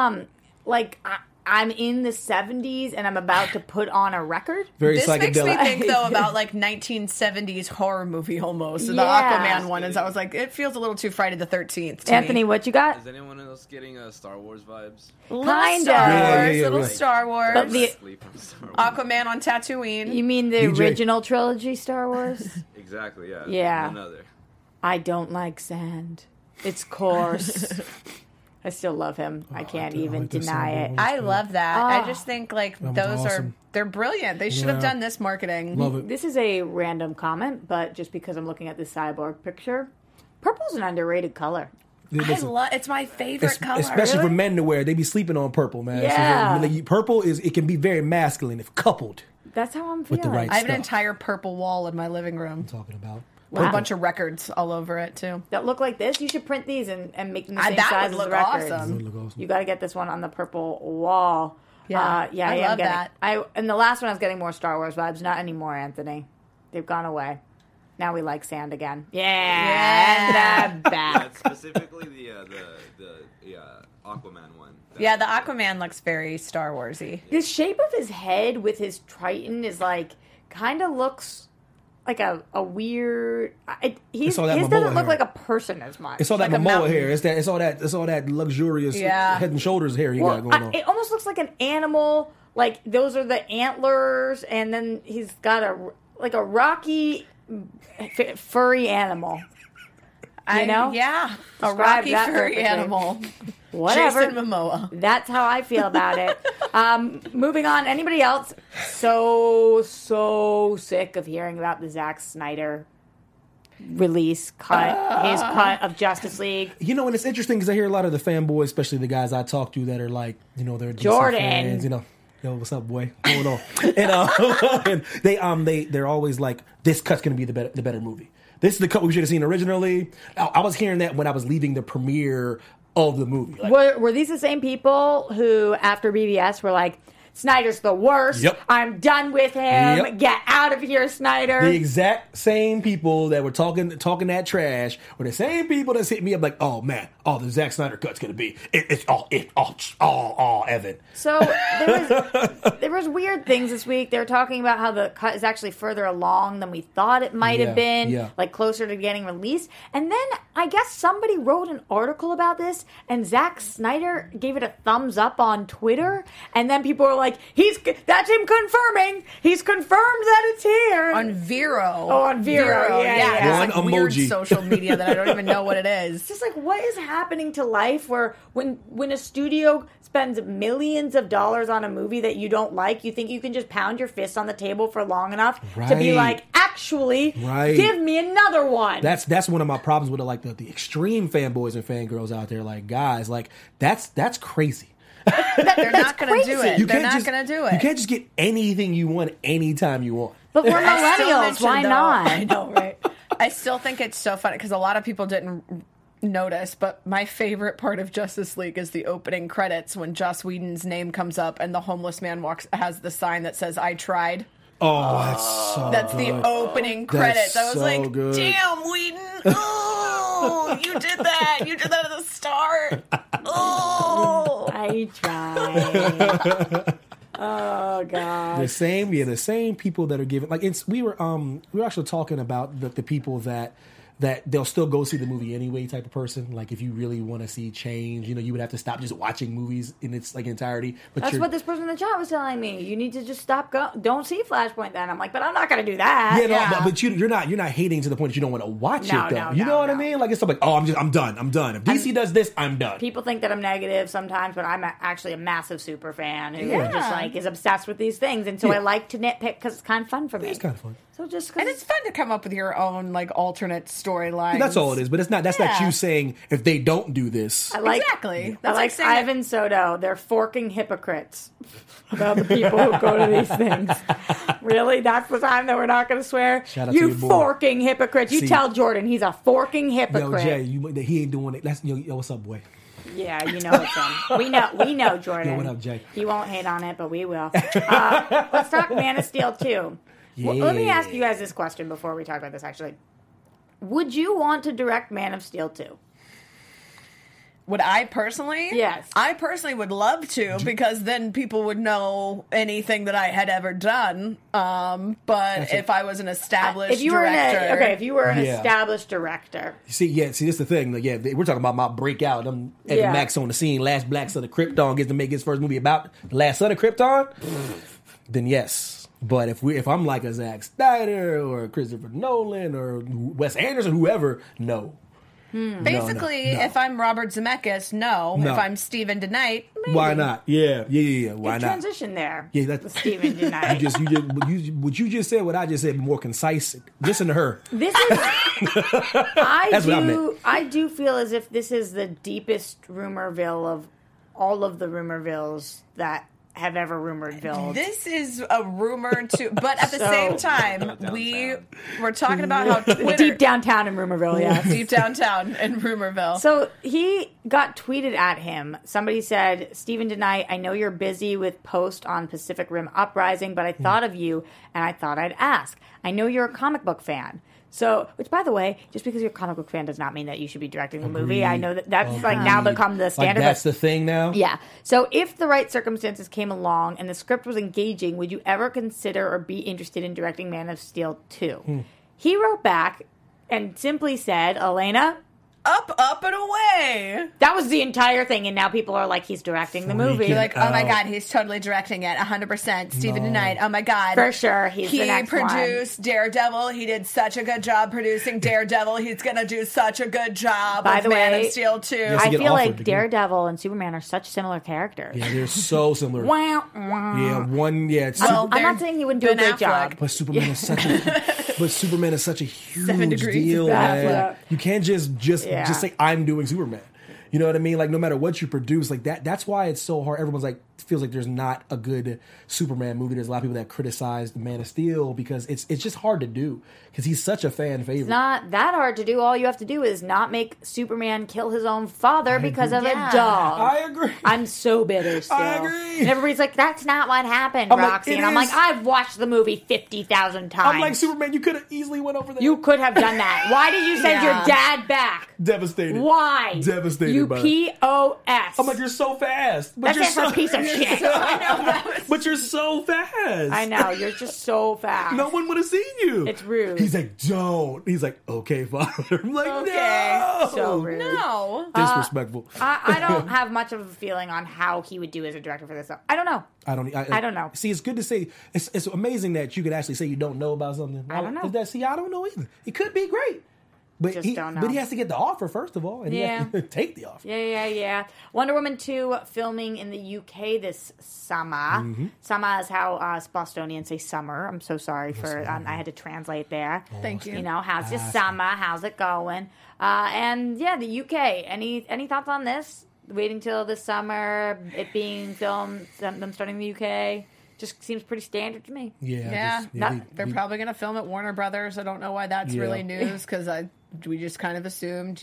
like I'm in the 70s and I'm about to put on a record. Very This makes me psychedelic. think, though, about like 1970s horror movie almost. The Yeah. Aquaman one is, I was like, it feels a little too Friday the 13th to Anthony, me. what you got? Is anyone else getting Star Wars vibes? Little Kinda. Star Wars, Yeah, little right. Star Wars. But the- Sleep from Star Wars. Aquaman on Tatooine. You mean the DJ. original trilogy Star Wars? Exactly, yeah. Yeah. Another. I don't like sand. It's coarse. I still love him. I can't I even like this deny song. it. I love that. Ah. I just think like was those awesome. they're brilliant. They should have Yeah. done this marketing. Love it. This is a random comment, but just because I'm looking at the Cyborg picture, purple's an underrated color. Listen, It's my favorite color. especially for men to wear. They be sleeping on purple, man. Yeah. So, purple it can be very masculine if coupled. That's how I'm With feeling. the right I have an stuff. entire purple wall in my living room. Talking about. with a bunch of records all over it too. That look like this. You should print these and make them the same That size would as the look records. awesome. That would look awesome. You got to get this one on the purple wall. Yeah, yeah, I am love getting, that. And the last one I was getting more Star Wars vibes. Not anymore, Anthony. They've gone away. Now we like sand again. Yeah, and back. Specifically the Aquaman one. Yeah, the Aquaman looks very Star Warsy. The shape of his head with his Triton is like kind of looks like a weird. His all that doesn't Momoa look hair. like a person as much. It's all that like a Momoa mountain. hair. It's all that luxurious head and shoulders hair he got going on. It almost looks like an animal. Like those are the antlers, and then he's got a rocky, furry animal. You know? Yeah. A Describe rocky that furry perfectly. animal. Whatever. Jason Momoa. That's how I feel about it. Moving on. Anybody else? So sick of hearing about the Zack Snyder release cut, his cut of Justice League. You know, and it's interesting because I hear a lot of the fanboys, especially the guys I talk to that are like, you know, they're DC Jordan. fans, you know. Yo, what's up, boy? What's going on? And they're always like, this cut's gonna be the better movie. This is the cut we should have seen originally. I was hearing that when I was leaving the premiere of the movie. Like, Were these the same people who, after BVS, were like, Snyder's the worst. Yep. I'm done with him. Yep. Get out of here, Snyder. the exact same people that were talking that trash were the same people that's hit me up like, oh man, the Zack Snyder cut's gonna be it's all Evan. So there was weird things this week. They were talking about how the cut is actually further along than we thought it might have been, like closer to getting released. And then I guess somebody wrote an article about this, and Zack Snyder gave it a thumbs up on Twitter. And then people were like, that's him confirming. He's confirmed that it's here. On Vero. Oh, on Vero. Yeah. It's like One weird emoji. social media that I don't even know what it is. It's just like, what is happening to life where when a studio spends millions of dollars on a movie that you don't like, you think you can just pound your fist on the table for long enough to be Right. like, actually, Right. give me another one. That's one of my problems with it, like the extreme fanboys and fangirls out there. Like, guys, like that's crazy. They're not going to do it. You They're can't not just- going to do it. You can't just get anything you want anytime you want. But we're I still millennials. mentioned, Why though- not? I know, right? I still think it's so funny because a lot of people didn't notice, but my favorite part of Justice League is the opening credits when Joss Whedon's name comes up and the homeless man has the sign that says "I tried." Oh, that's so That's good. the opening That's credits. I was so like, good. "Damn, Whedon! Oh, you did that! You did that at the start! Oh, I tried. Oh God. The same people that are giving like we were actually talking about the people that they'll still go see the movie anyway type of person. Like if you really want to see change, you know, you would have to stop just watching movies in its like entirety. But That's what this person in the chat was telling me. You need to just stop. Don't see Flashpoint then. I'm like, but I'm not going to do that. Yeah, no, but you're not hating to the point that you don't want to watch No, it though. no, You no, know what I no. mean? Like it's like, oh, I'm done. If DC does this, I'm done. People think that I'm negative sometimes, but I'm actually a massive super fan who Yeah. just like is obsessed with these things, and so Yeah. I like to nitpick because it's kind of fun for me. It's kind of fun. So just and it's fun to come up with your own like alternate storylines. That's all it is. But that's not Yeah. you saying if they don't do this. I like Exactly. I That's like saying that- Ivan Soto. They're forking hypocrites about the people who go to these things. Really, that's the time that we're not going to swear. Shout out to You your boy. forking hypocrites. You See- tell Jordan he's a forking Yo, hypocrite. Jay, he ain't doing it. That's yo, what's up, boy? Yeah, you know it's him. We know Jordan. Yo, what up, Jay? He won't hate on it, but we will. Let's talk Man of Steel 2. Well, let me ask you guys this question before we talk about this, actually. Would you want to direct Man of Steel 2? Would I personally? Yes. I personally would love to because then people would know anything that I had ever done. But if I was an established If you were director, if you were an Yeah. established director. See, that's the thing. Like, yeah, we're talking about my breakout. I'm Evan Yeah. Max on the scene. Last Black Son of Krypton gets to make his first movie about the last son of Krypton. Then yes, but if I'm like a Zack Snyder or Christopher Nolan or Wes Anderson, whoever, no. basically, no. if I'm Robert Zemeckis, no. No. If I'm Stephen DeKnight, maybe. Why not? Yeah. Why Good not? transition there. Yeah, that's with Steven tonight. what you just said, what I just said, but more concise. Listen to her. This is. That's what I meant. I do feel as if this is the deepest rumorville of all of the rumorvilles that have ever rumored-villed. This is a rumor too, but at the same time, we were talking about how Twitter Deep downtown in Rumorville, yes. deep downtown in Rumorville. So he got tweeted at him. Somebody said, Stephen DeKnight, I know you're busy with post on Pacific Rim Uprising, but I thought of you and I thought I'd ask. I know you're a comic book fan. So, which by the way, just because you're a comic book fan does not mean that you should be directing the movie. I know that's like now become the standard. Like that's the thing now? Yeah. So if the right circumstances came along and the script was engaging, would you ever consider or be interested in directing Man of Steel 2? He wrote back and simply said, Elena, up and away. that was the entire thing, and now people are like, he's directing the movie. Freaking Like, oh my God, he's totally directing it, 100%. Stephen DeKnight, oh my God. For sure, he's the next one. He produced Daredevil. He did such a good job producing Daredevil. He's going to do such a good job By with the Man way, of Steel 2. Yes, I get feel offered like to Daredevil and Superman are such similar characters. Yeah, they're so similar. Wow, wow. It's Well, I'm not they're saying he wouldn't do a Ben great job. But Superman is such a huge 7 degrees deal, of man. Affleck. You can't just Yeah. say I'm doing Superman. You know what I mean? Like no matter what you produce, like that's why it's so hard. Everyone's like feels like there's not a good Superman movie. There's a lot of people that criticize the Man of Steel because it's just hard to do because he's such a fan favorite. It's not that hard to do. All you have to do is not make Superman kill his own father because of a dog. I agree. I'm so bitter still. I agree. And everybody's like, that's not what happened, I'm like, Roxy. it and I'm is. like, I've watched the movie 50,000 times. I'm like Superman. You could have easily went over there. You could have done that. Why did you send Yeah. your dad back? devastated. Why? Devastated You by it. POS. I'm like you're so fast. But That's you're it for a piece of shit. But you're so fast. I know. You're just so fast. No one would have seen you. It's rude. He's like, don't. He's like, okay, father. I'm like, Okay. no. So rude. No. Disrespectful. I don't have much of a feeling on how he would do as a director for this. Though. I don't know. I don't know. See, it's good to say. It's amazing that you could actually say you don't know about something. I don't know. I don't know either. It could be great. But Just he, don't know. But he has to get the offer first of all, and he has to take the offer. Yeah. Wonder Woman 2 filming in the UK this summer. Mm-hmm. Summer is how us Bostonians say summer. I'm so sorry for I had to translate there. Thank you. You know, how's your summer? How's it going? And yeah, the UK. Any thoughts on this? Waiting till this summer, it being filmed, them starting in the UK. Just seems pretty standard to me. Yeah. They're probably going to film at Warner Brothers. I don't know why that's really news because we just kind of assumed,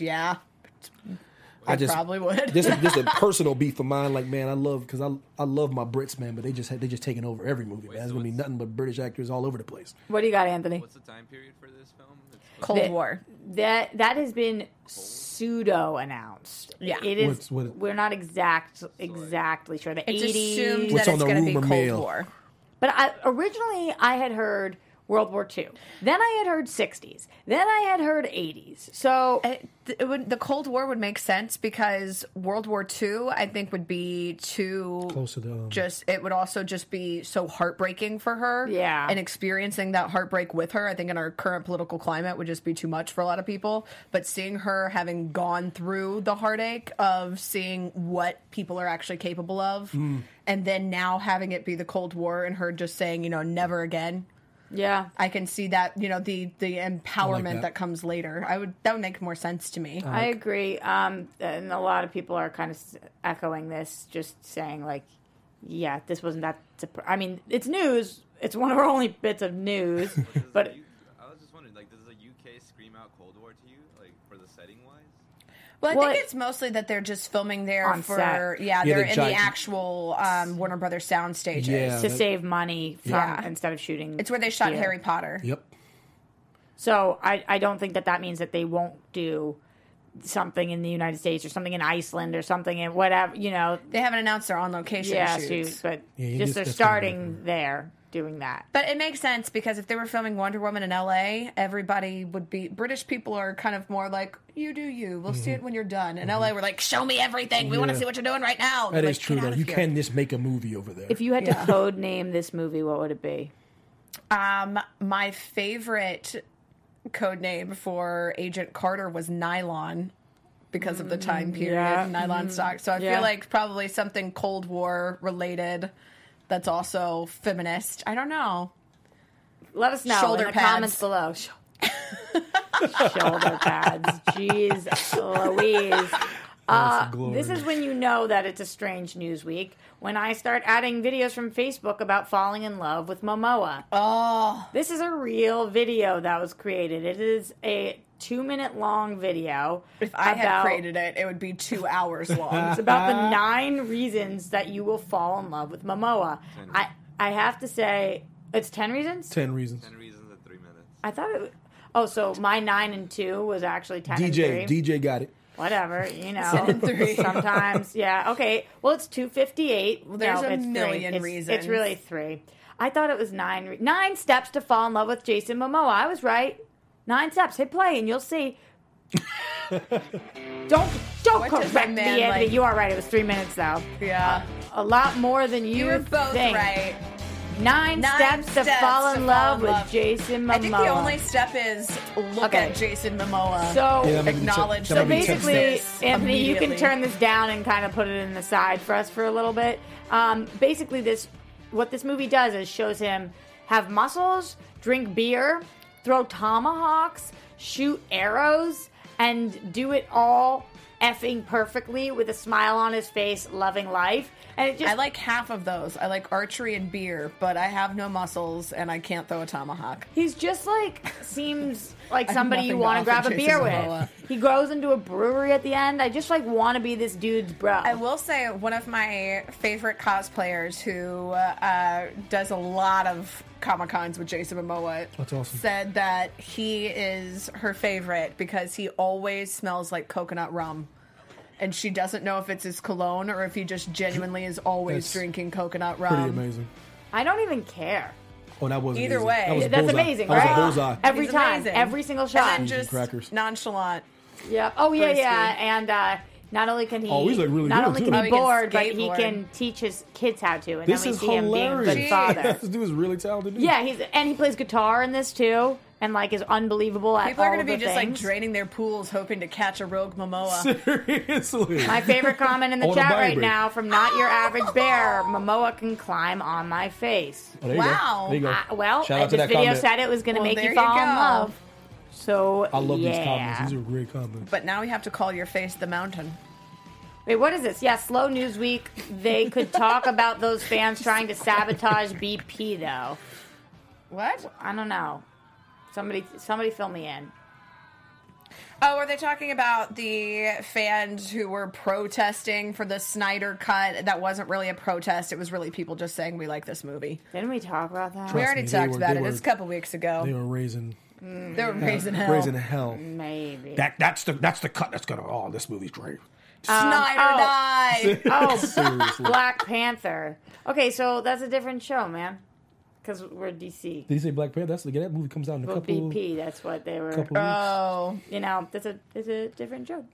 I probably would. This is a personal beef of mine. Like, man, I love my Brits, man, but they just taking over every movie. Man, there's gonna be nothing but British actors all over the place. What do you got, Anthony? What's the time period for this film? Cold War. That has been pseudo announced. Yeah. It is. What- We're not exactly sure. The It's 80s. assumed What's that on it's the going to be rumor Cold mill? War. But originally I had heard World War II. Then I had heard 60s. Then I had heard 80s. So The Cold War would make sense because World War II, I think, would be too Close to the it would also just be so heartbreaking for her. Yeah. And experiencing that heartbreak with her, I think in our current political climate would just be too much for a lot of people. But seeing her having gone through the heartache of seeing what people are actually capable of, and then now having it be the Cold War and her just saying, never again. yeah. I can see that, the empowerment that. that comes later. That would make more sense to me. I agree. And a lot of people are kind of echoing this, just saying like, yeah, this wasn't that. I mean, it's news. It's one of our only bits of news. But I was just wondering, does the UK scream out Cold War to you, for the setting wise? Well, I think it's mostly that they're just filming there On set. they're in the giant- actual Warner Brothers sound stages. Yeah. to save money from Yeah. instead of shooting. It's where they shot here. Harry Potter. Yep. So I don't think that means that they won't do something in the United States or something in Iceland or something in whatever, They haven't announced their on-location shoots. shoots, but Yeah, just they're that's starting there doing that. But it makes sense because if they were filming Wonder Woman in LA, everybody would be... British people are kind of more like, you do you. We'll see it when you're done. In LA, we're like, show me everything. We want to Yeah. see what you're doing right now. That Like, is true get out though. of You here. can just make a movie over there. If you had to code name this movie, what would it be? My favorite code name for Agent Carter was Nylon because of the time period, yeah. nylon stock. So I Yeah. feel like probably something Cold War related that's also feminist. I don't know. Let us know Shoulder in the pads. comments below. Shoulder pads. Jeez Louise. This is when you know that it's a strange news week. When I start adding videos from Facebook about falling in love with Momoa. Oh. This is a real video that was created. It is a 2-minute long video. If I had created it, it would be 2 hours long. It's about the 9 reasons that you will fall in love with Momoa. I have to say, it's 10 reasons? 10 reasons. 10 reasons in 3 minutes. I thought it was... Oh, so my 9 and 2 was actually 10 and 3. DJ got it. Whatever, you know. Sometimes, yeah. Okay, well, it's 2:58. Well, there's no, a it's million 3. reasons. It's really 3. I thought it was 9. 9 steps to fall in love with Jason Momoa. I was right. 9 steps. Hit play and you'll see. Don't correct me, Anthony. You are right. It was 3 minutes, though. Yeah. A lot more than you were both think. right. 9 steps to fall in love with Jason Momoa. I think the only step is look at Jason Momoa. So acknowledge. So basically, Anthony, you can turn this down and kind of put it in the side for us for a little bit. Basically, what this movie does is shows him have muscles, drink beer, throw tomahawks, shoot arrows, and do it all effing perfectly with a smile on his face, loving life. And it just, I like half of those. I like archery and beer, but I have no muscles and I can't throw a tomahawk. He's just like, seems like I have somebody you nothing want to to grab offer a beer Jason Momoa. with. He goes into a brewery at the end. I just like want to be this dude's bro. I will say one of my favorite cosplayers who does a lot of Comic-Cons with Jason Momoa That's awesome. said that he is her favorite because he always smells like coconut rum. And she doesn't know if it's his cologne or if he just genuinely is always That's drinking coconut rum. Pretty amazing. I don't even care. Oh, that was Either amazing. way. That was That's bullseye. amazing, that right? was a bullseye. Every He's time, amazing. every single shot. And then just Crackers. nonchalant. Yeah. Oh yeah, Frisky. yeah. And not only can he, Oh, he's, like, really not good, only too. can Oh, he he can board, but he skateboard. can teach his kids how to. And This then we is see him being a hilarious. good father. This dude is really talented. Dude. Yeah, he plays guitar in this too, and like is unbelievable at People are all going to the be just like things. draining their pools hoping to catch a rogue Momoa. Seriously. My favorite comment in the I wanna chat right vibrate. now from Not Your Average Bear: Momoa can climb on my face. Oh, there you Wow. go. There you go. Well, Shout out to this that video comment. said it was going to Well, make there you fall you in go. love. So I love yeah. these comments. These are great comments. But now we have to call your face the mountain. Wait, what is this? Yeah, Slow News Week. They could talk about those fans trying to sabotage BP, though. What? I don't know. Somebody fill me in. Oh, are they talking about the fans who were protesting for the Snyder Cut? That wasn't really a protest. It was really people just saying we like this movie. Didn't we talk about that? We Trust already me, talked they about it. were- It's a couple weeks ago. They were raising They were raising hell. raising hell. Maybe. That's the cut that's gonna. Oh, this movie's great. Snyder died. Oh, Seriously. Black Panther. Okay, so that's a different show, man. Because we're DC. Did he say Black Panther? That movie comes out in a Well, couple. BP, that's what they were. Couple weeks. Oh, You know, it's a different show.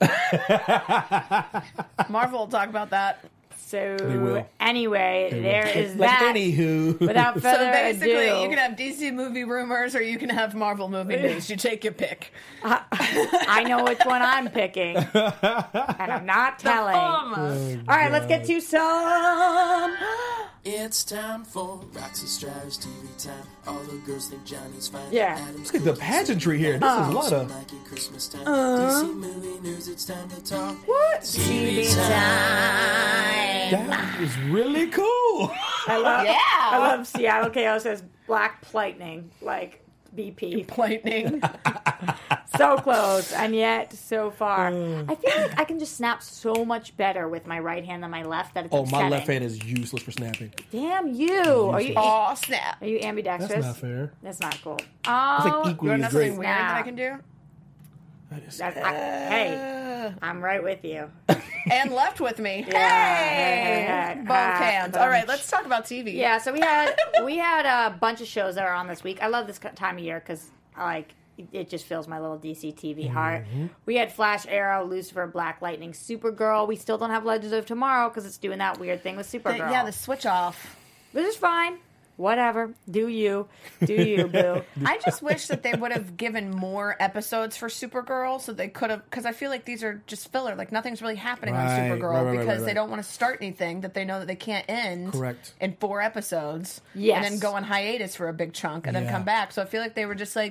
Marvel will talk about that. So will. anyway, They will. there is Like, that. anywho. Without So further basically, ado, you can have DC movie rumors or you can have Marvel movie news. You take your pick. I know which one I'm picking, and I'm not telling. All right, let's get to some. It's time for Roxy Strier's TV time. All the girls think Johnny's fine. Yeah. Look at the pageantry here. This is a lot of. Mikey Christmas time. DC movie news. It's time to talk. What? TV time. That was really cool. I love Seattle Chaos as Black Lightning, like BP. Lightning. So close, and yet so far. I feel like I can just snap so much better with my right hand than my left that it's Oh, upsetting. my left hand is useless for snapping. Damn you! Are you? Oh, snap. Are you ambidextrous? That's not fair. That's not cool. It's Oh, like You equally want to know as something great. weird that I can do? That is- hey, I'm right with you. And left with me. Hey. Both hands. All right, let's talk about TV. Yeah, so we had a bunch of shows that are on this week. I love this time of year because it just fills my little DC TV heart. We had Flash, Arrow, Lucifer, Black Lightning, Supergirl. We still don't have Legends of Tomorrow because it's doing that weird thing with Supergirl. The switch off. Which is fine. Whatever. Do you, boo. I just wish that they would have given more episodes for Supergirl so they could have, because I feel like these are just filler. Like nothing's really happening on Right, Supergirl right, because they right. don't want to start anything that they know that they can't end Correct. in 4 episodes. Yes. And then go on hiatus for a big chunk and then Yeah. come back. So I feel like they were just like,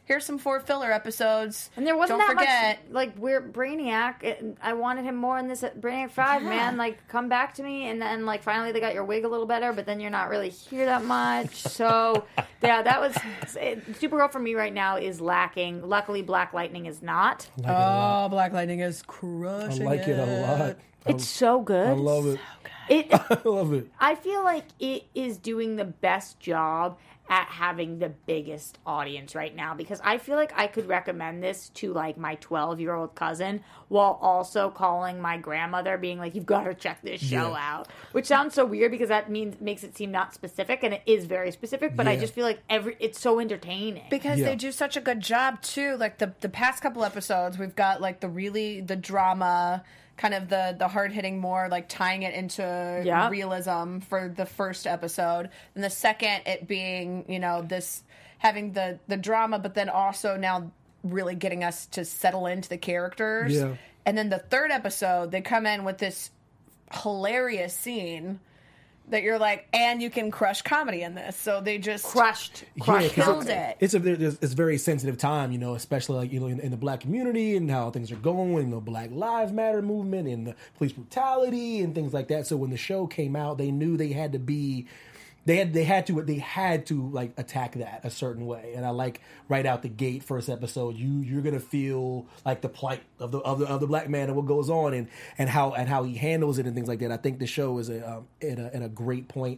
here's some 4 filler episodes. And there wasn't Don't that forget. much, like, we're Brainiac. I wanted him more in this Brainiac 5, man. Like, come back to me. And then, like, finally they got your wig a little better, but then you're not really here that much. So, yeah, that was... Supergirl for me right now is lacking. Luckily, Black Lightning is not. Oh, Black Lightning is crushing I like it a lot. It's so good. I love it. I love it. I feel like it is doing the best job at having the biggest audience right now, because I feel like I could recommend this to like my 12-year-old cousin while also calling my grandmother being like, you've got to check this show out, which sounds so weird because that makes it seem not specific, and it is very specific, but I just feel like it's so entertaining because they do such a good job too. Like the past couple episodes, we've got like the drama, kind of the hard-hitting, more like tying it into realism for the first episode, and the second it being, you know, this having the drama, but then also now really getting us to settle into the characters. And then the third episode, they come in with this hilarious scene that you're like, and you can crush comedy in this. So they just killed it. It's a very sensitive time, you know, especially like, you know, in the Black community and how things are going, the Black Lives Matter movement and the police brutality and things like that. So when the show came out, they knew they had to be. They had to like attack that a certain way, and I like right out the gate, first episode, you're gonna feel like the plight of the Black man and what goes on and how he handles it and things like that. I think the show is at a great point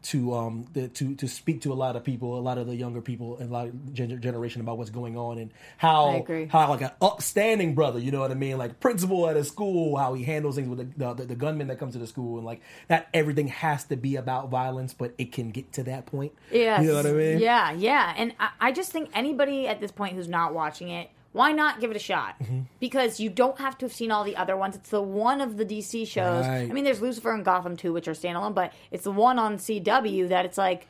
to speak to a lot of people, a lot of the younger people, and a lot of generation about what's going on and how like an upstanding brother, you know what I mean, like principal at a school, how he handles things with the gunman that comes to the school, and like not everything has to be about violence, but it can get to that point. Yes. You know what I mean? Yeah. And I just think anybody at this point who's not watching it, why not give it a shot? Because you don't have to have seen all the other ones. It's the one of the DC shows. Right. I mean, there's Lucifer and Gotham too, which are standalone, but it's the one on CW that it's like,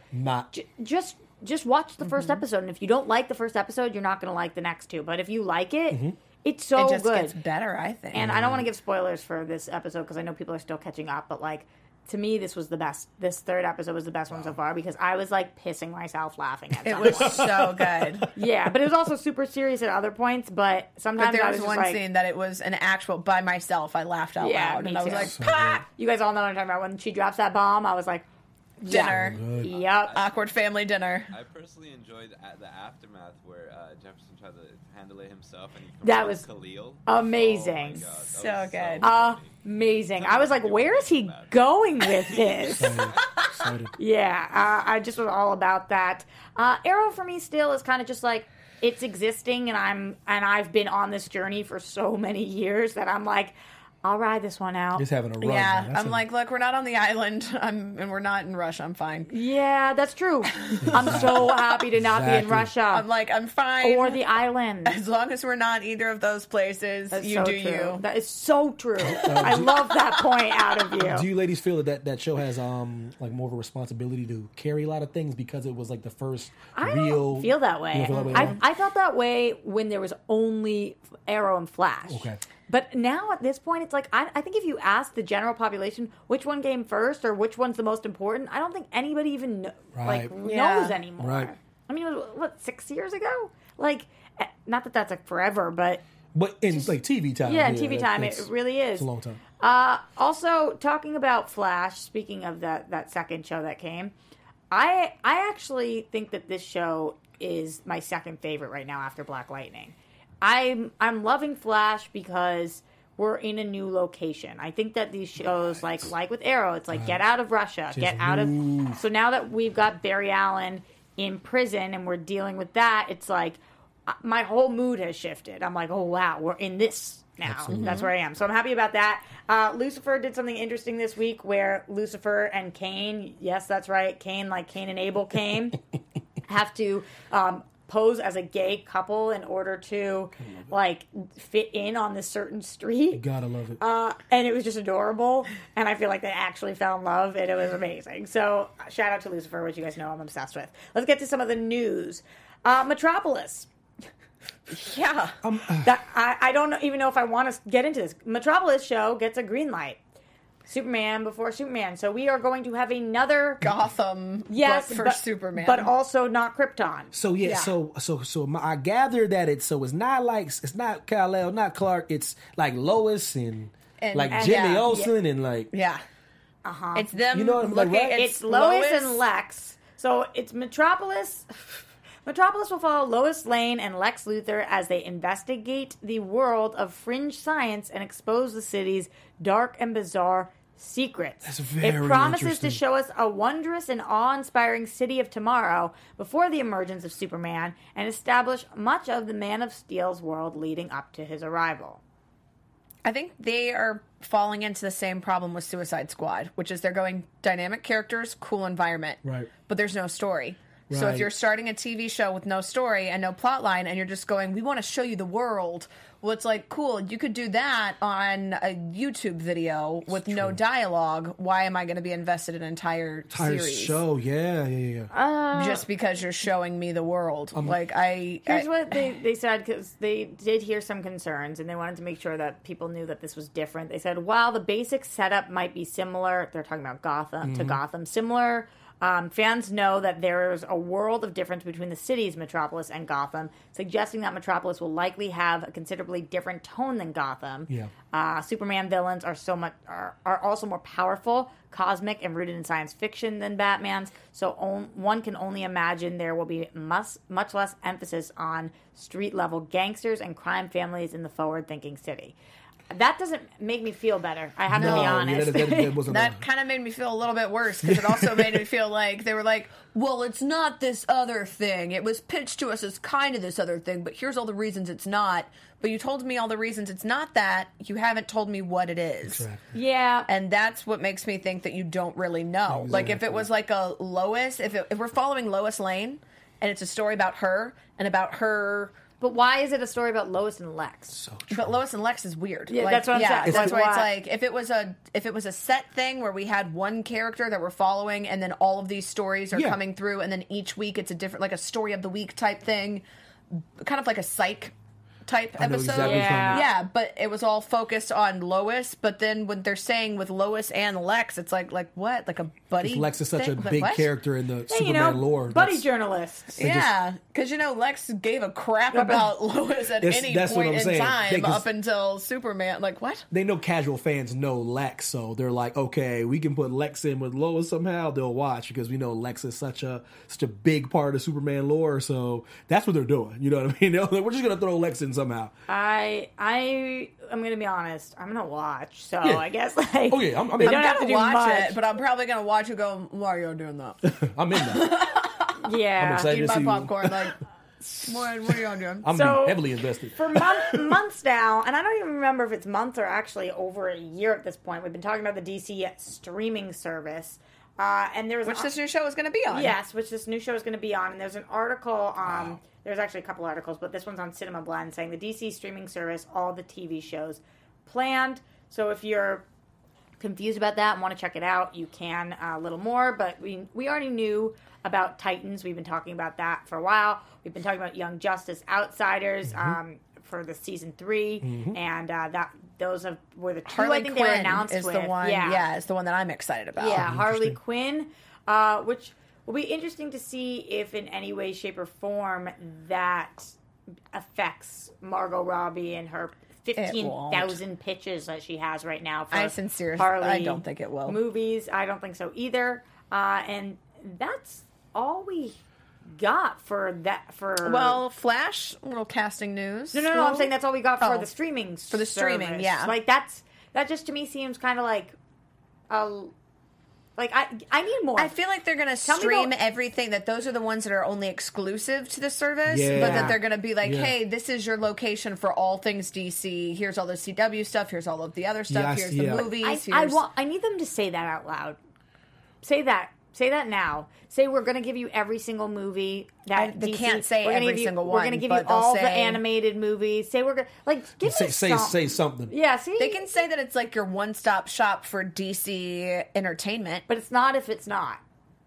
just watch the first episode. And if you don't like the first episode, you're not going to like the next two. But if you like it, it's so it just good. gets better, I think. And I don't want to give spoilers for this episode because I know people are still catching up, but like, to me, this was the best. This third episode was the best one so far because I was like pissing myself laughing at it. Was so good. Yeah, but it was also super serious at other points. But sometimes there I was one scene that it was an actual by myself. I laughed out loud, and I was like, so "Pah!" You guys all know what I'm talking about. When she drops that bomb, I was like, dinner. Yep. Awkward family dinner. I personally enjoyed the aftermath where Jefferson tried to handle it himself, and he that was Khalil. Amazing. Oh so good. Amazing. I was like, where is he going with this? Excited. Yeah, I just was all about that. Arrow for me still is kind of just like, it's existing, and I've been on this journey for so many years that I'm like, I'll ride this one out. Just having a run. Yeah, I'm like, look, we're not on the island, and we're not in Russia. I'm fine. Yeah, that's true. I'm so happy to not be in Russia. I'm like, I'm fine. Or the island. As long as we're not either of those places, that's you so do true. you. That is so true. I love that point out of you. Do you ladies feel that show has like more of a responsibility to carry a lot of things because it was like the first real? Don't feel that way. I felt that way when there was only Arrow and Flash. Okay. But now at this point, it's like, I think if you ask the general population which one came first or which one's the most important, I don't think anybody even knows anymore. Right. I mean, it was, what, 6 years ago? Like, not that that's like forever, but in like TV time. Yeah, in TV time, it really is. It's a long time. Also, talking about Flash, speaking of that second show that came, I actually think that this show is my second favorite right now after Black Lightning. I'm loving Flash because we're in a new location. I think that these shows, like with Arrow, it's like get out of Russia, get out of. So now that we've got Barry Allen in prison and we're dealing with that, it's like my whole mood has shifted. I'm like, oh wow, we're in this now. Absolutely. That's where I am. So I'm happy about that. Lucifer did something interesting this week where Lucifer and Cain, yes, that's right, Cain, like Cain and Abel came, have to pose as a gay couple in order to like fit in on this certain street. You gotta love it. And it was just adorable, and I feel like they actually fell in love, and it was amazing. So shout out to Lucifer, which you guys know I'm obsessed with. Let's get to some of the news. Metropolis. Yeah. I don't even know if I want to get into this. Metropolis show gets a green light. Superman before Superman. So we are going to have another Gotham, yes, but for Superman, but also not Krypton. So I gather that it's not Kal-El, not Clark. It's like Lois and Jimmy Olsen and like it's them. You know what I'm like? Right? It's Lois and Lex. So it's Metropolis. Metropolis will follow Lois Lane and Lex Luthor as they investigate the world of fringe science and expose the city's dark and bizarre secrets. That's very It promises to interesting. show us a wondrous and awe-inspiring city of tomorrow before the emergence of Superman and establish much of the Man of Steel's world leading up to his arrival. I think they are falling into the same problem with Suicide Squad, which is they're going dynamic characters, cool environment, Right. but there's no story. So if Right. you're starting a TV show with no story and no plot line and you're just going, we want to show you the world, well, it's like, cool, you could do that on a YouTube video with no dialogue. Why am I going to be invested in an entire series? show? Yeah. Just because you're showing me the world. Here's what they said, because they did hear some concerns, and they wanted to make sure that people knew that this was different. They said, while the basic setup might be similar, they're talking about Gotham, similar, fans know that there's a world of difference between the cities Metropolis and Gotham, suggesting that Metropolis will likely have a considerably different tone than Gotham. Yeah. Superman villains are also more powerful, cosmic, and rooted in science fiction than Batman's. So one can only imagine there will be much less emphasis on street level gangsters and crime families in the forward-thinking city. That doesn't make me feel better. I have to be honest. That kind of made me feel a little bit worse because it also made me feel like they were like, well, it's not this other thing. It was pitched to us as kind of this other thing, but here's all the reasons it's not. But you told me all the reasons it's not that. You haven't told me what it is. Exactly. Yeah. And that's what makes me think that you don't really know. Exactly. Like if it was like a Lois, if we're following Lois Lane and it's a story about her and about her... But why is it a story about Lois and Lex? So true. But Lois and Lex is weird. Yeah, that's what I'm saying. That's Like, why it's why? like if it was a set thing where we had one character that we're following, and then all of these stories are coming through, and then each week it's a different, like a story of the week type thing, kind of like a Psych type I know episode. exactly what you're talking about. Yeah, but it was all focused on Lois. But then when they're saying with Lois and Lex, it's like what? Like a buddy? 'Cause Lex is such thing? a Like, big what? character in the Yeah, Superman lore. Buddy journalists. Yeah, because Lex gave a crap about Lois at any that's what point I'm in saying. time Yeah, 'cause up until Superman. Like what? They know casual fans know Lex, so they're like, okay, we can put Lex in with Lois somehow. They'll watch because we know Lex is such a big part of Superman lore. So that's what they're doing. You know what I mean? We're just gonna throw Lex in somehow. I'm gonna be honest. I'm gonna watch. So Yeah. I guess like Oh yeah, I'm they in. don't have to I'm do gonna watch much. it, but I'm probably gonna watch it. Go, why are you doing that? I'm in that. Yeah. I'm excited Eat to my see. popcorn. Like, what are y'all doing? I'm So- heavily invested. For months now, and I don't even remember if it's months or actually over a year at this point. We've been talking about the DC streaming service, and there's Which this new show is going to be on. Yes, which this new show is going to be on. And there's an article. There's actually a couple articles, but this one's on Cinema Blend saying the DC streaming service, all the TV shows planned. So if you're confused about that and want to check it out, you can a little more. But we already knew about Titans. We've been talking about that for a while. We've been talking about Young Justice Outsiders for the season 3, and those were the two Harley I think Quinn they were announced is with. the one. Yeah, it's the one that I'm excited about. Yeah, Harley Quinn, which will be interesting to see if in any way, shape, or form that affects Margot Robbie and her 15,000 pitches that she has right now for Harley. I don't think it will. Movies, I don't think so either. And that's all we got for that. Well, Flash, little casting news. No, I'm saying that's all we got for Oh. the streaming. For the streaming, service. yeah. Like that just to me seems kind of like I need more. I feel like they're going to Tell me stream about- everything, that those are the ones that are only exclusive to the service, Yeah. but that they're going to be like, Yeah. hey, this is your location for all things DC. Here's all the CW stuff. Here's all of the other stuff. Yeah, I here's see, the yeah. movies. I need them to say that out loud. Say that now. Say we're going to give you every single movie that They DC can't say we're gonna every give you- single We're one, going to give you but they'll all the say- animated movies. Say we're going to give me Say something. Yeah, see, They can say that it's like your one-stop shop for DC entertainment. but it's not if it's not.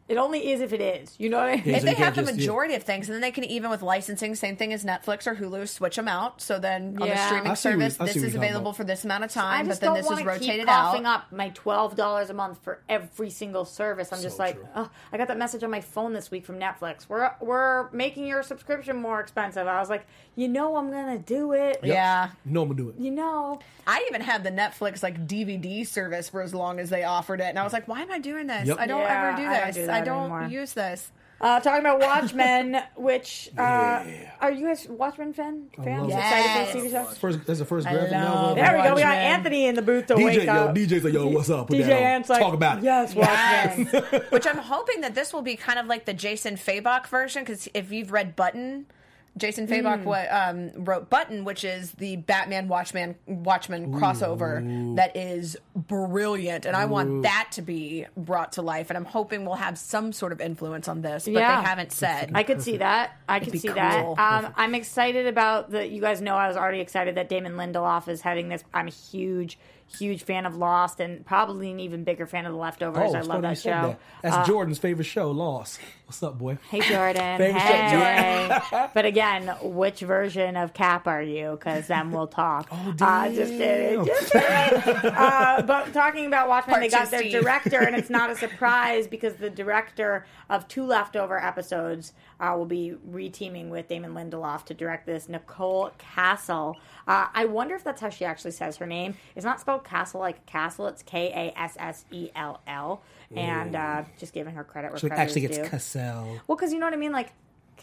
It only is if it is. You know what I mean? Yeah, If so they you can't have the just- majority of things, and then they can even with licensing, same thing as Netflix or Hulu, switch them out. So then on the Yeah. streaming I see what- service, I see this what is you're talking available about. for this amount of I time, just but then don't this is want to rotated keep coughing out. up my $12 a month for every single service. I'm just like, true. oh, I got that message on my phone this week from Netflix. We're making your subscription more expensive. I was like, I'm gonna do it. Yeah. No, I'm gonna do it. You know. I even had the Netflix like DVD service for as long as they offered it, and I was like, "Why am I doing this? Yep. I don't Yeah, ever do I don't this. do I that don't anymore. use this." Talking about Watchmen, which are you guys Watchmen fans? love Excited it. for the TV show? That's the first I graphic love novel. it. There we go. We got Watchmen. Anthony in the booth to wake up. DJ's like, yo, what's up? Put DJ that on. Ant's like, Talk about it. yes, Watchmen. Yes. Which I'm hoping that this will be kind of like the Jason Fabok version, because if you've read Button, Jason Fabok wrote Button, which is the Batman Watchmen crossover that is brilliant, and I want that to be brought to life. And I'm hoping we'll have some sort of influence on this, but Yeah. they haven't said. I could see that. I could be see cool. that. I'm excited about the. You guys know I was already excited that Damon Lindelof is heading this. I'm a huge fan of Lost, and probably an even bigger fan of The Leftovers. I it's love funny you that said show. that. That's Jordan's favorite show, Lost. What's up, boy? Hey Jordan. Favorite show, Hey. But again, which version of Cap are you? Because then we'll talk. Just kidding. Just kidding. But talking about Watchmen, Part they got two, their Steve. director, and it's not a surprise because the director of 2 Leftover episodes will be reteaming with Damon Lindelof to direct this. Nicole Castle. I wonder if that's how she actually says her name. It's not spelled Castle like a castle. It's Kassell. And just giving her credit where So it credit actually is gets due. Cassell. Well, because you know what I mean, like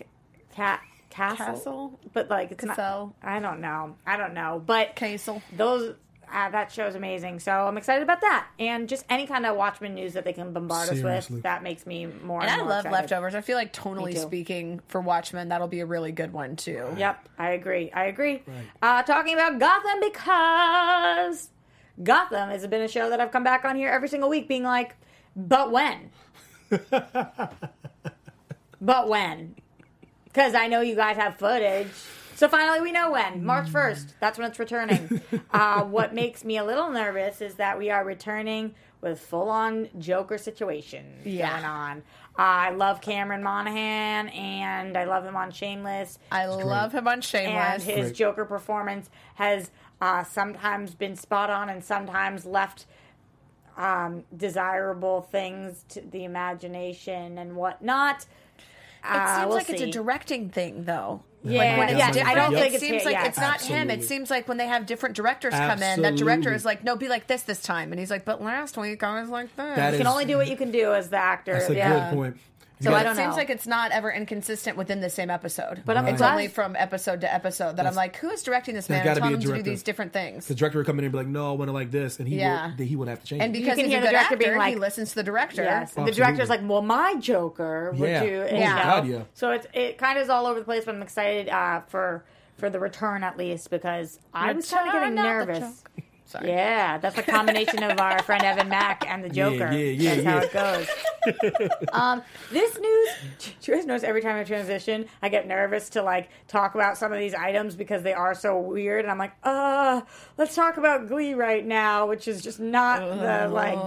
Castle, but like it's Cassell. not. I don't know, but Castle. those that show's amazing. So I'm excited about that, and just any kind of Watchmen news that they can bombard us Seriously. with. That makes me more. And I more love excited. Leftovers. I feel like tonally Me too. speaking for Watchmen, that'll be a really good one too. Yep, I agree. Talking about Gotham, because Gotham has been a show that I've come back on here every single week being like, but when? But when? Because I know you guys have footage. So finally we know when. March 1st. That's when it's returning. What makes me a little nervous is that we are returning with full-on Joker situation going on. I love Cameron Monaghan, and I love him on Shameless. I love him on And Shameless. his Great. Joker performance has sometimes been spot on and sometimes left desirable things to the imagination and whatnot. It seems We'll like it's a see. directing thing, though. Yeah, when it's yeah. different, I don't think it it's seems hit like yet. it's not him. It Absolutely. seems like when they have different directors come in, that director Absolutely. is like, "No, be like this time," and he's like, "But last week I was like this." That You can is- only do what you can do as the actor. That's a yeah. good point. You So got- I don't It seems know. like it's not ever inconsistent within the same episode. But I'm it's glad- only from episode to episode that I'm like, who is directing this There's man? gotta Tell be a him to do director. these different things. The director would come in and be like, no, I want it like this. And he Yeah. would have to change And it. because can he's a hear the good director actor, being like- he listens to the director. Yes, and the Absolutely. director's like, "Well, my Joker, would Yeah. you?" Oh, And, you know. God, yeah. So it kind of is all over the place, but I'm excited for the return at least because I was kind of getting Return of the nervous. Sorry. Yeah, that's a combination of our friend Evan Mack and the Joker. That's how it goes. This news, do you guys notice every time I transition, I get nervous to like talk about some of these items because they are so weird, and I'm like, let's talk about Glee right now, which is just not the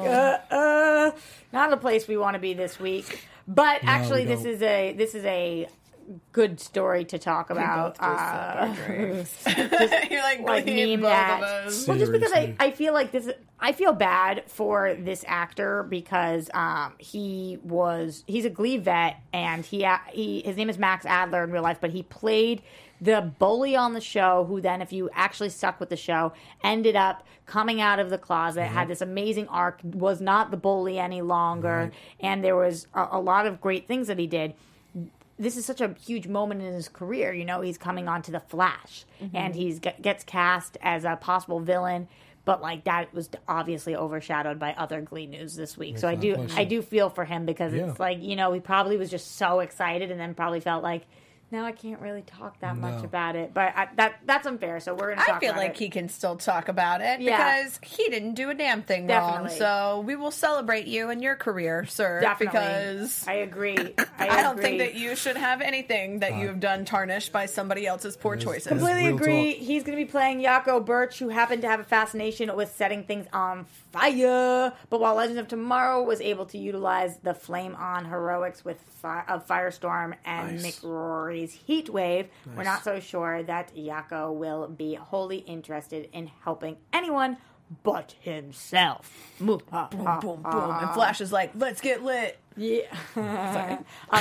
not the place we want to be this week. But actually, we this is a good story to talk about. You're like, Like "Believe meme both that. of us." Well, just because Seriously. I feel like this, I feel bad for this actor because he's a Glee vet and his name is Max Adler in real life, but he played the bully on the show who then, if you actually stuck with the show, ended up coming out of the closet, had this amazing arc, was not the bully any longer, and there was a lot of great things that he did. This is such a huge moment in his career. You know, he's coming on to The Flash, and he gets cast as a possible villain. But like that was obviously overshadowed by other Glee news this week. So I do feel for him because Yeah. it's like, you know, he probably was just so excited and then probably felt like, Now I can't really talk that much about it, but that's unfair. So we're going to talk about it. I feel like he can still talk about it because he didn't do a damn thing wrong. So we will celebrate you and your career, sir. Definitely. Because I agree. I don't think that you should have anything that you have done tarnished by somebody else's poor choices. Completely agree. He's going to be playing Yako Birch, who happened to have a fascination with setting things on fire. But while Legends of Tomorrow was able to utilize the Flame On heroics of Firestorm and Mick Rory's Heat Wave, we're not so sure that Yako will be wholly interested in helping anyone but himself. Boom, boom, boom. And Flash is like, let's get lit. Yeah.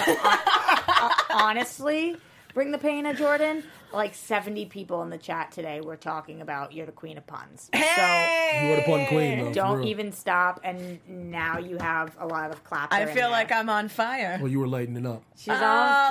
Honestly, bring the pain of Jordan. Like 70 people in the chat today were talking about you're the queen of puns. Hey! So you are the pun queen, though. Don't even stop. And now you have a lot of claps. I feel like I'm on fire. Well, you were lighting it up. She's on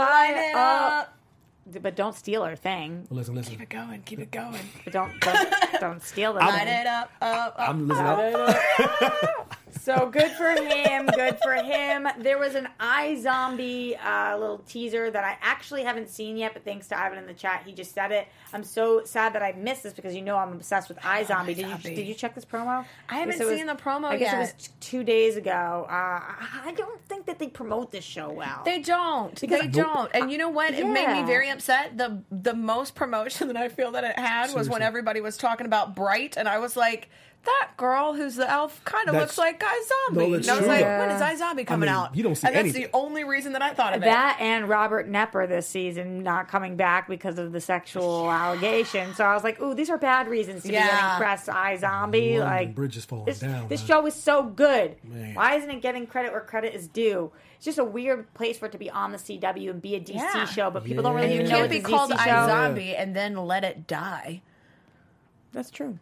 fire. But don't steal her thing. Well, listen. Keep it going. Keep it going. But don't steal the Light it up. I'm listening up. So good for him. Good for him. There was an iZombie little teaser that I actually haven't seen yet, but thanks to Ivan in the chat, he just said it. I'm so sad that I missed this because I'm obsessed with iZombie. Did you check this promo? I haven't seen the promo yet. I guess it was 2 days ago. I don't think that they promote this show well. They don't. They don't. And you know what? It made me very upset. The most promotion that I feel that it had was when everybody was talking about Bright, and I was like, that girl who's the elf kind of looks like iZombie. No, and I was like, when is iZombie coming out? You don't see anything. anything. That's the only reason that I thought of it. That and Robert Knepper this season not coming back because of the sexual allegations. So I was like, ooh, these are bad reasons to be getting press iZombie. Like, bridges falling down. This show is so good. Man. Why isn't it getting credit where credit is due? It's just a weird place for it to be on the CW and be a DC show, but people don't really even know it's a DC show. You can't be called iZombie and then let it die. That's true.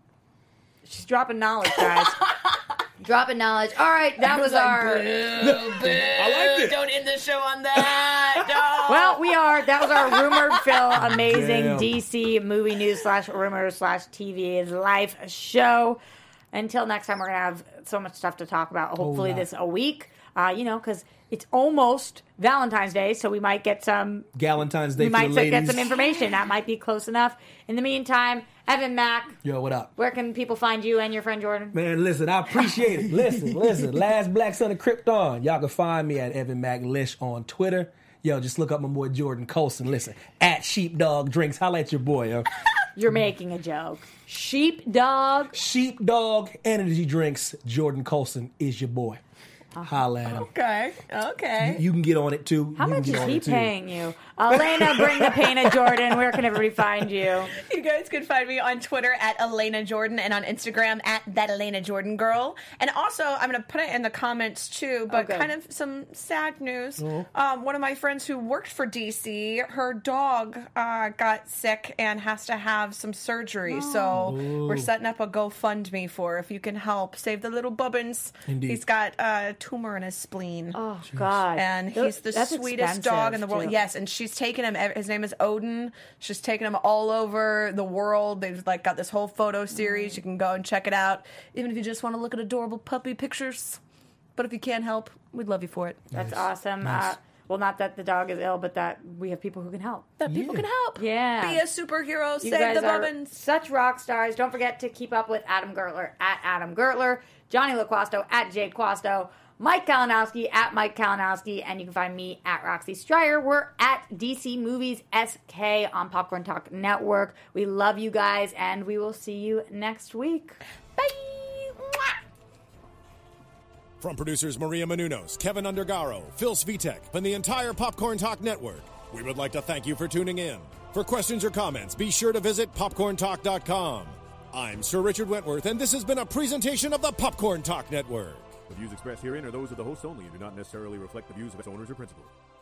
She's dropping knowledge, guys. Dropping knowledge. All right, that was our... I liked it. Don't end the show on that. No. Well, that was our Rumored Phil amazing DC movie news /rumors/TV life show. Until next time, we're going to have so much stuff to talk about. Hopefully this a week. Because it's almost Valentine's Day, so we might get some... Galentine's Day we for the might ladies. get some information. That might be close enough. In the meantime, Evan Mack. Yo, what up? Where can people find you and your friend Jordan? Man, listen, I appreciate it. Listen. Last Black Son of Krypton. Y'all can find me at Evan Mack Lish on Twitter. Yo, just look up my boy Jordan Colson. Listen, at Sheepdog Drinks. Holla at your boy, yo. You're making a joke. Sheepdog Energy Drinks. Jordan Colson is your boy. Holla at him. Okay. You can get on it too. How much is he paying you? Elena, bring the pain of Jordan. Where can everybody find you? You guys can find me on Twitter at Elena Jordan and on Instagram at that Elena Jordan girl. And also, I'm going to put it in the comments too, but kind of some sad news. One of my friends who worked for DC, her dog got sick and has to have some surgery. So we're setting up a GoFundMe for if you can help save the little bubbins. Indeed. He's got a tumor in his spleen. Oh, God. And he's the sweetest dog in the world. Too. Yes, and she's taken him. His name is Odin. She's taken him all over the world. They've got this whole photo series. You can go and check it out, even if you just want to look at adorable puppy pictures. But if you can't help, we'd love you for it. That's awesome. Nice. Well, not that the dog is ill, but that we have people who can help. People can help. Yeah. Be a superhero. You Save guys the bobbins. Such rock stars. Don't forget to keep up with Adam Gertler at Adam Gertler, Johnny LaQuasto at Jay Quasto, Mike Kalinowski at Mike Kalinowski, and you can find me at Roxy Stryer. We're at DC Movies SK on Popcorn Talk Network. We love you guys, and we will see you next week. Bye! From producers Maria Menounos, Kevin Undergaro, Phil Svitek, and the entire Popcorn Talk Network, we would like to thank you for tuning in. For questions or comments, be sure to visit popcorntalk.com. I'm Sir Richard Wentworth, and this has been a presentation of the Popcorn Talk Network. The views expressed herein are those of the hosts only and do not necessarily reflect the views of its owners or principals.